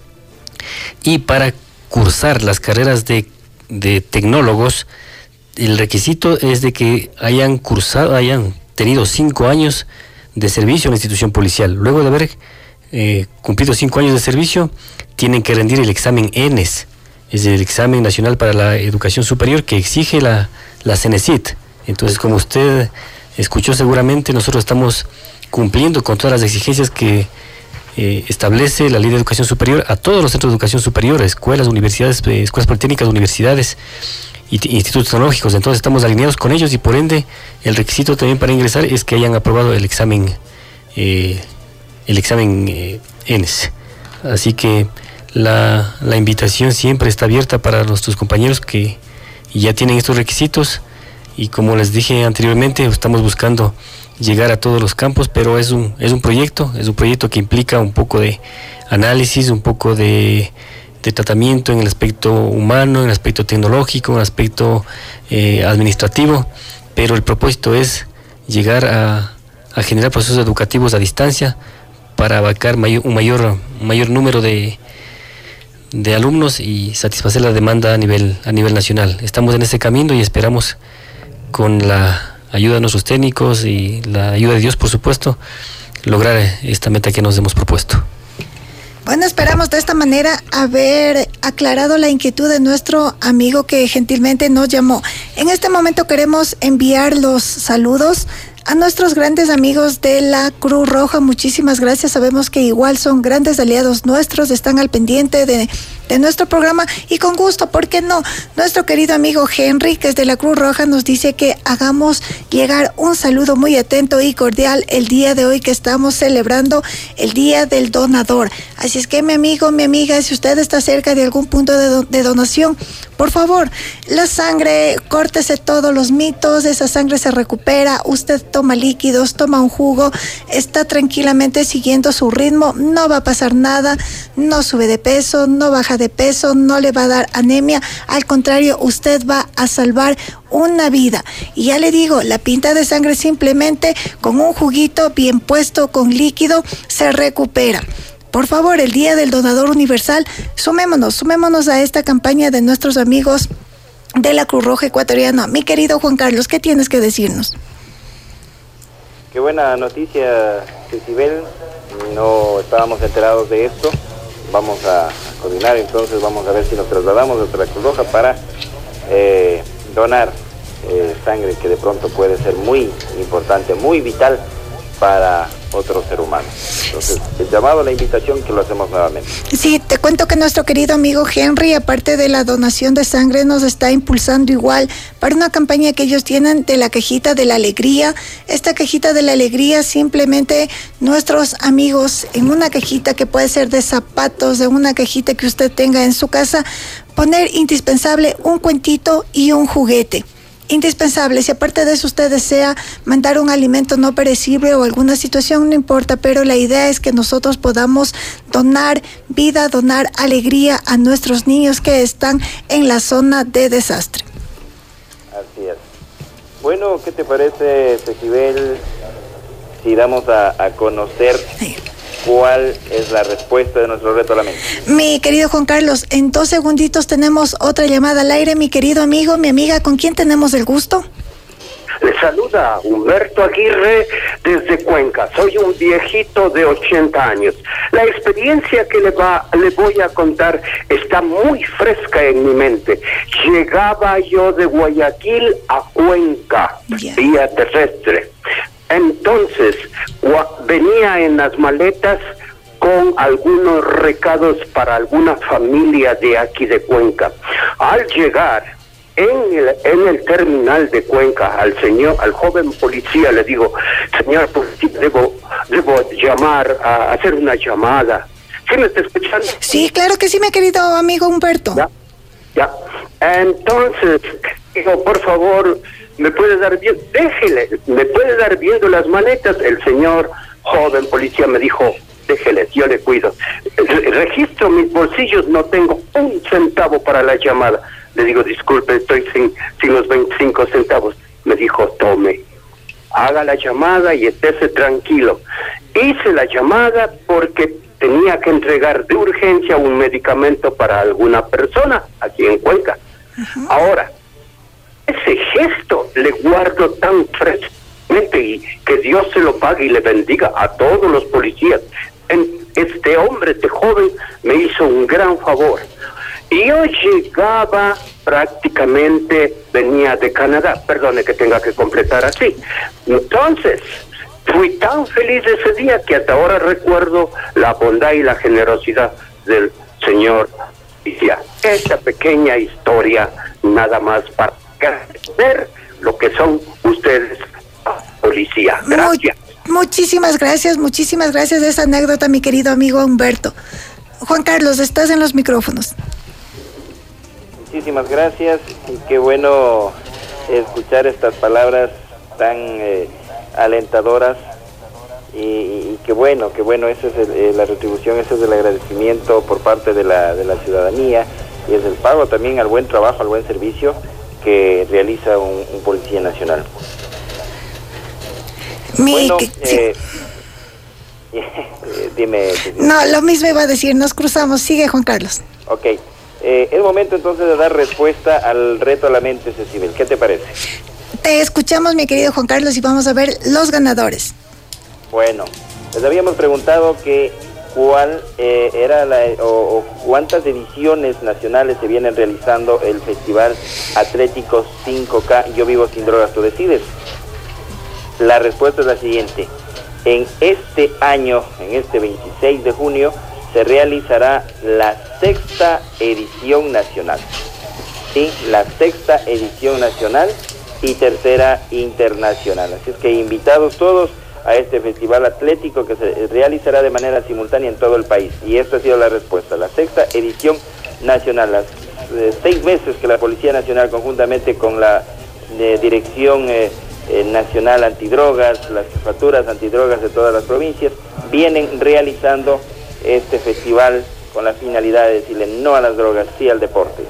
Y para cursar las carreras de, de tecnólogos, el requisito es de que hayan cursado, hayan tenido cinco años de servicio en la institución policial. Luego de haber eh, cumplido cinco años de servicio, tienen que rendir el examen E N E S, es el examen nacional para la educación superior que exige la, la CENESID. Entonces, como usted escuchó seguramente, nosotros estamos cumpliendo con todas las exigencias que eh, establece la Ley de Educación Superior a todos los centros de educación superior, escuelas, universidades, eh, escuelas politécnicas, universidades y institutos tecnológicos. Entonces estamos alineados con ellos y por ende el requisito también para ingresar es que hayan aprobado el examen eh, el examen eh, E N E S. Así que la, la invitación siempre está abierta para nuestros compañeros que ya tienen estos requisitos y como les dije anteriormente, estamos buscando llegar a todos los campos, pero es un es un proyecto, es un proyecto que implica un poco de análisis, un poco de, de tratamiento en el aspecto humano, en el aspecto tecnológico, en el aspecto eh, administrativo, pero el propósito es llegar a, a generar procesos educativos a distancia para abarcar mayor, un mayor un mayor número de de alumnos y satisfacer la demanda a nivel a nivel nacional. Estamos en ese camino y esperamos, con la ayuda de nuestros técnicos y la ayuda de Dios, por supuesto, lograr esta meta que nos hemos propuesto. Bueno, esperamos de esta manera haber aclarado la inquietud de nuestro amigo que gentilmente nos llamó. En este momento queremos enviar los saludos a nuestros grandes amigos de la Cruz Roja. Muchísimas gracias. Sabemos que igual son grandes aliados nuestros, están al pendiente de, de nuestro programa y con gusto, ¿por qué no? Nuestro querido amigo Henry, que es de la Cruz Roja, nos dice que hagamos llegar un saludo muy atento y cordial el día de hoy que estamos celebrando el Día del Donador. Así es que mi amigo, mi amiga, si usted está cerca de algún punto de, do, de donación, por favor, la sangre, córtese todos los mitos, esa sangre se recupera, usted toma líquidos, toma un jugo, está tranquilamente siguiendo su ritmo, no va a pasar nada, no sube de peso, no baja de peso, no le va a dar anemia, al contrario, usted va a salvar una vida. Y ya le digo, la pinta de sangre simplemente con un juguito bien puesto, con líquido, se recupera. Por favor, el Día del Donador Universal, sumémonos, sumémonos a esta campaña de nuestros amigos de la Cruz Roja Ecuatoriana. Mi querido Juan Carlos, ¿qué tienes que decirnos? Qué buena noticia, Cecibel. No estábamos enterados de esto. Vamos a coordinar, entonces vamos a ver si nos trasladamos desde la Cruz Roja para eh, donar eh, sangre, que de pronto puede ser muy importante, muy vital para otro ser humano. Entonces, el llamado, la invitación que lo hacemos nuevamente. Sí, te cuento que nuestro querido amigo Henry, aparte de la donación de sangre, nos está impulsando igual para una campaña que ellos tienen de la cajita de la alegría. Esta cajita de la alegría, simplemente nuestros amigos, en una cajita que puede ser de zapatos, de una cajita que usted tenga en su casa, poner indispensable un cuentito y un juguete. Indispensable. Si aparte de eso usted desea mandar un alimento no perecible o alguna situación, no importa, pero la idea es que nosotros podamos donar vida, donar alegría a nuestros niños que están en la zona de desastre. Así es. Bueno, ¿qué te parece, Cecibel, si damos a, a conocer sí. cuál es la respuesta de nuestro reto a la mente? Mi querido Juan Carlos, en dos segunditos tenemos otra llamada al aire. Mi querido amigo, mi amiga, ¿con quién tenemos el gusto? Le saluda Humberto Aguirre desde Cuenca. Soy un viejito de ochenta años. La experiencia que le, va, le voy a contar está muy fresca en mi mente. Llegaba yo de Guayaquil a Cuenca, yeah. vía terrestre. Entonces, venía en las maletas con algunos recados para alguna familia de aquí de Cuenca. Al llegar en el, en el terminal de Cuenca, al señor, al joven policía le digo, señor policía, debo, debo llamar, a hacer una llamada. ¿Sí me está escuchando? Sí, claro que sí, mi querido amigo Humberto. Ya, ya. Entonces, digo, por favor, ¿me puede dar bien? Déjele, ¿me puede dar viendo las maletas? El señor joven policía me dijo, déjele, yo le cuido. Registro mis bolsillos, no tengo un centavo para la llamada. Le digo, disculpe, estoy sin, sin los veinticinco centavos. Me dijo, tome, haga la llamada y estése tranquilo. Hice la llamada porque tenía que entregar de urgencia un medicamento para alguna persona aquí en Cuenca. Uh-huh. Ahora, ese gesto le guardo tan frescamente y que Dios se lo pague y le bendiga a todos los policías. Este hombre, este joven, me hizo un gran favor. Y yo llegaba prácticamente, venía de Canadá, perdone que tenga que completar así. Entonces, fui tan feliz ese día que hasta ahora recuerdo la bondad y la generosidad del señor policía. Esta pequeña historia, nada más para ver lo que son ustedes, policía. Gracias. Muy, muchísimas gracias, muchísimas gracias de esa anécdota, mi querido amigo Humberto. Juan Carlos, estás en los micrófonos. Muchísimas gracias y qué bueno escuchar estas palabras tan eh, alentadoras y, y qué bueno, qué bueno, esa es el, eh, la retribución, ese es el agradecimiento por parte de la, de la ciudadanía y es el pago también al buen trabajo, al buen servicio que realiza un, un policía nacional. Mi, bueno, que, eh, sí. dime. No, lo mismo iba a decir, nos cruzamos, sigue Juan Carlos. Ok. Eh, es momento entonces de dar respuesta al reto a la mente, Cecibel. ¿Qué te parece? Te escuchamos, mi querido Juan Carlos, y vamos a ver los ganadores. Bueno, les habíamos preguntado que cuál eh, era la o, o cuántas ediciones nacionales se vienen realizando el Festival Atlético cinco K Yo Vivo Sin Drogas, Tú Decides. La respuesta es la siguiente. En este año, en este veintiséis de junio, se realizará la sexta edición nacional. Sí, la sexta edición nacional y tercera internacional. Así es que invitados todos a este festival atlético que se realizará de manera simultánea en todo el país. Y esta ha sido la respuesta. La sexta edición nacional. Las eh, seis meses que la Policía Nacional, conjuntamente con la eh, Dirección eh, eh, Nacional Antidrogas, las jefaturas antidrogas de todas las provincias, vienen realizando este festival con la finalidad de decirle no a las drogas, sí al deporte.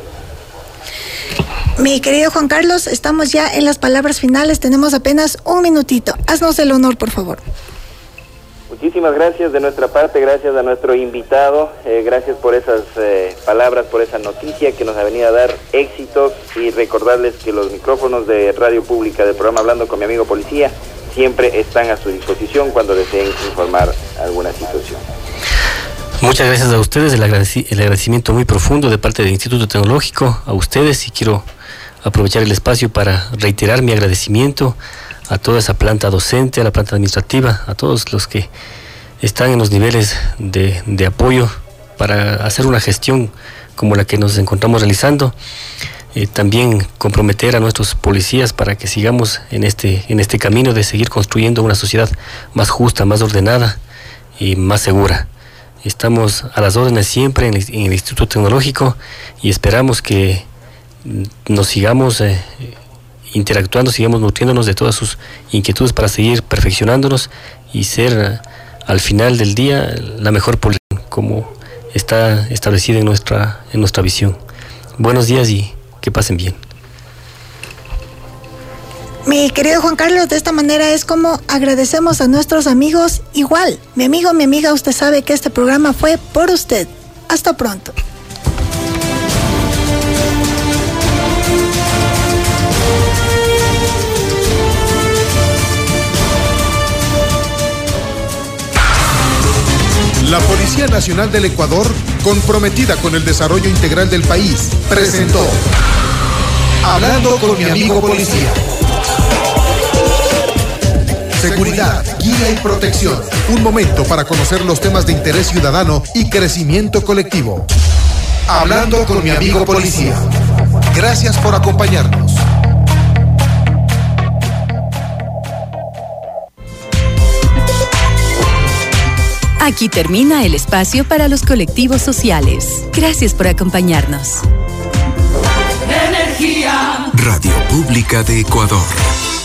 Mi querido Juan Carlos, estamos ya en las palabras finales, tenemos apenas un minutito. Haznos el honor, por favor. Muchísimas gracias de nuestra parte, gracias a nuestro invitado, eh, gracias por esas eh, palabras, por esa noticia que nos ha venido a dar éxitos y recordarles que los micrófonos de Radio Pública del programa Hablando con mi amigo Policía siempre están a su disposición cuando deseen informar alguna situación. Muchas gracias a ustedes, el, agradeci- el agradecimiento muy profundo de parte del Instituto Tecnológico a ustedes, y quiero aprovechar el espacio para reiterar mi agradecimiento a toda esa planta docente, a la planta administrativa, a todos los que están en los niveles de, de apoyo para hacer una gestión como la que nos encontramos realizando. Eh, también comprometer a nuestros policías para que sigamos en este, en este camino de seguir construyendo una sociedad más justa, más ordenada y más segura. Estamos a las órdenes siempre en el, en el Instituto Tecnológico y esperamos que nos sigamos eh, interactuando, sigamos nutriéndonos de todas sus inquietudes para seguir perfeccionándonos y ser eh, al final del día la mejor policía como está establecida en nuestra, en nuestra visión. Buenos días y que pasen bien. Mi querido Juan Carlos, de esta manera es como agradecemos a nuestros amigos. Igual, mi amigo, mi amiga, usted sabe que este programa fue por usted. Hasta pronto. La Policía Nacional del Ecuador, comprometida con el desarrollo integral del país, presentó Hablando con mi amigo policía. Seguridad, guía y protección. Un momento para conocer los temas de interés ciudadano y crecimiento colectivo. Hablando con mi amigo policía. Gracias por acompañarnos. Aquí termina el espacio para los colectivos sociales. Gracias por acompañarnos. Energía. Radio Pública de Ecuador.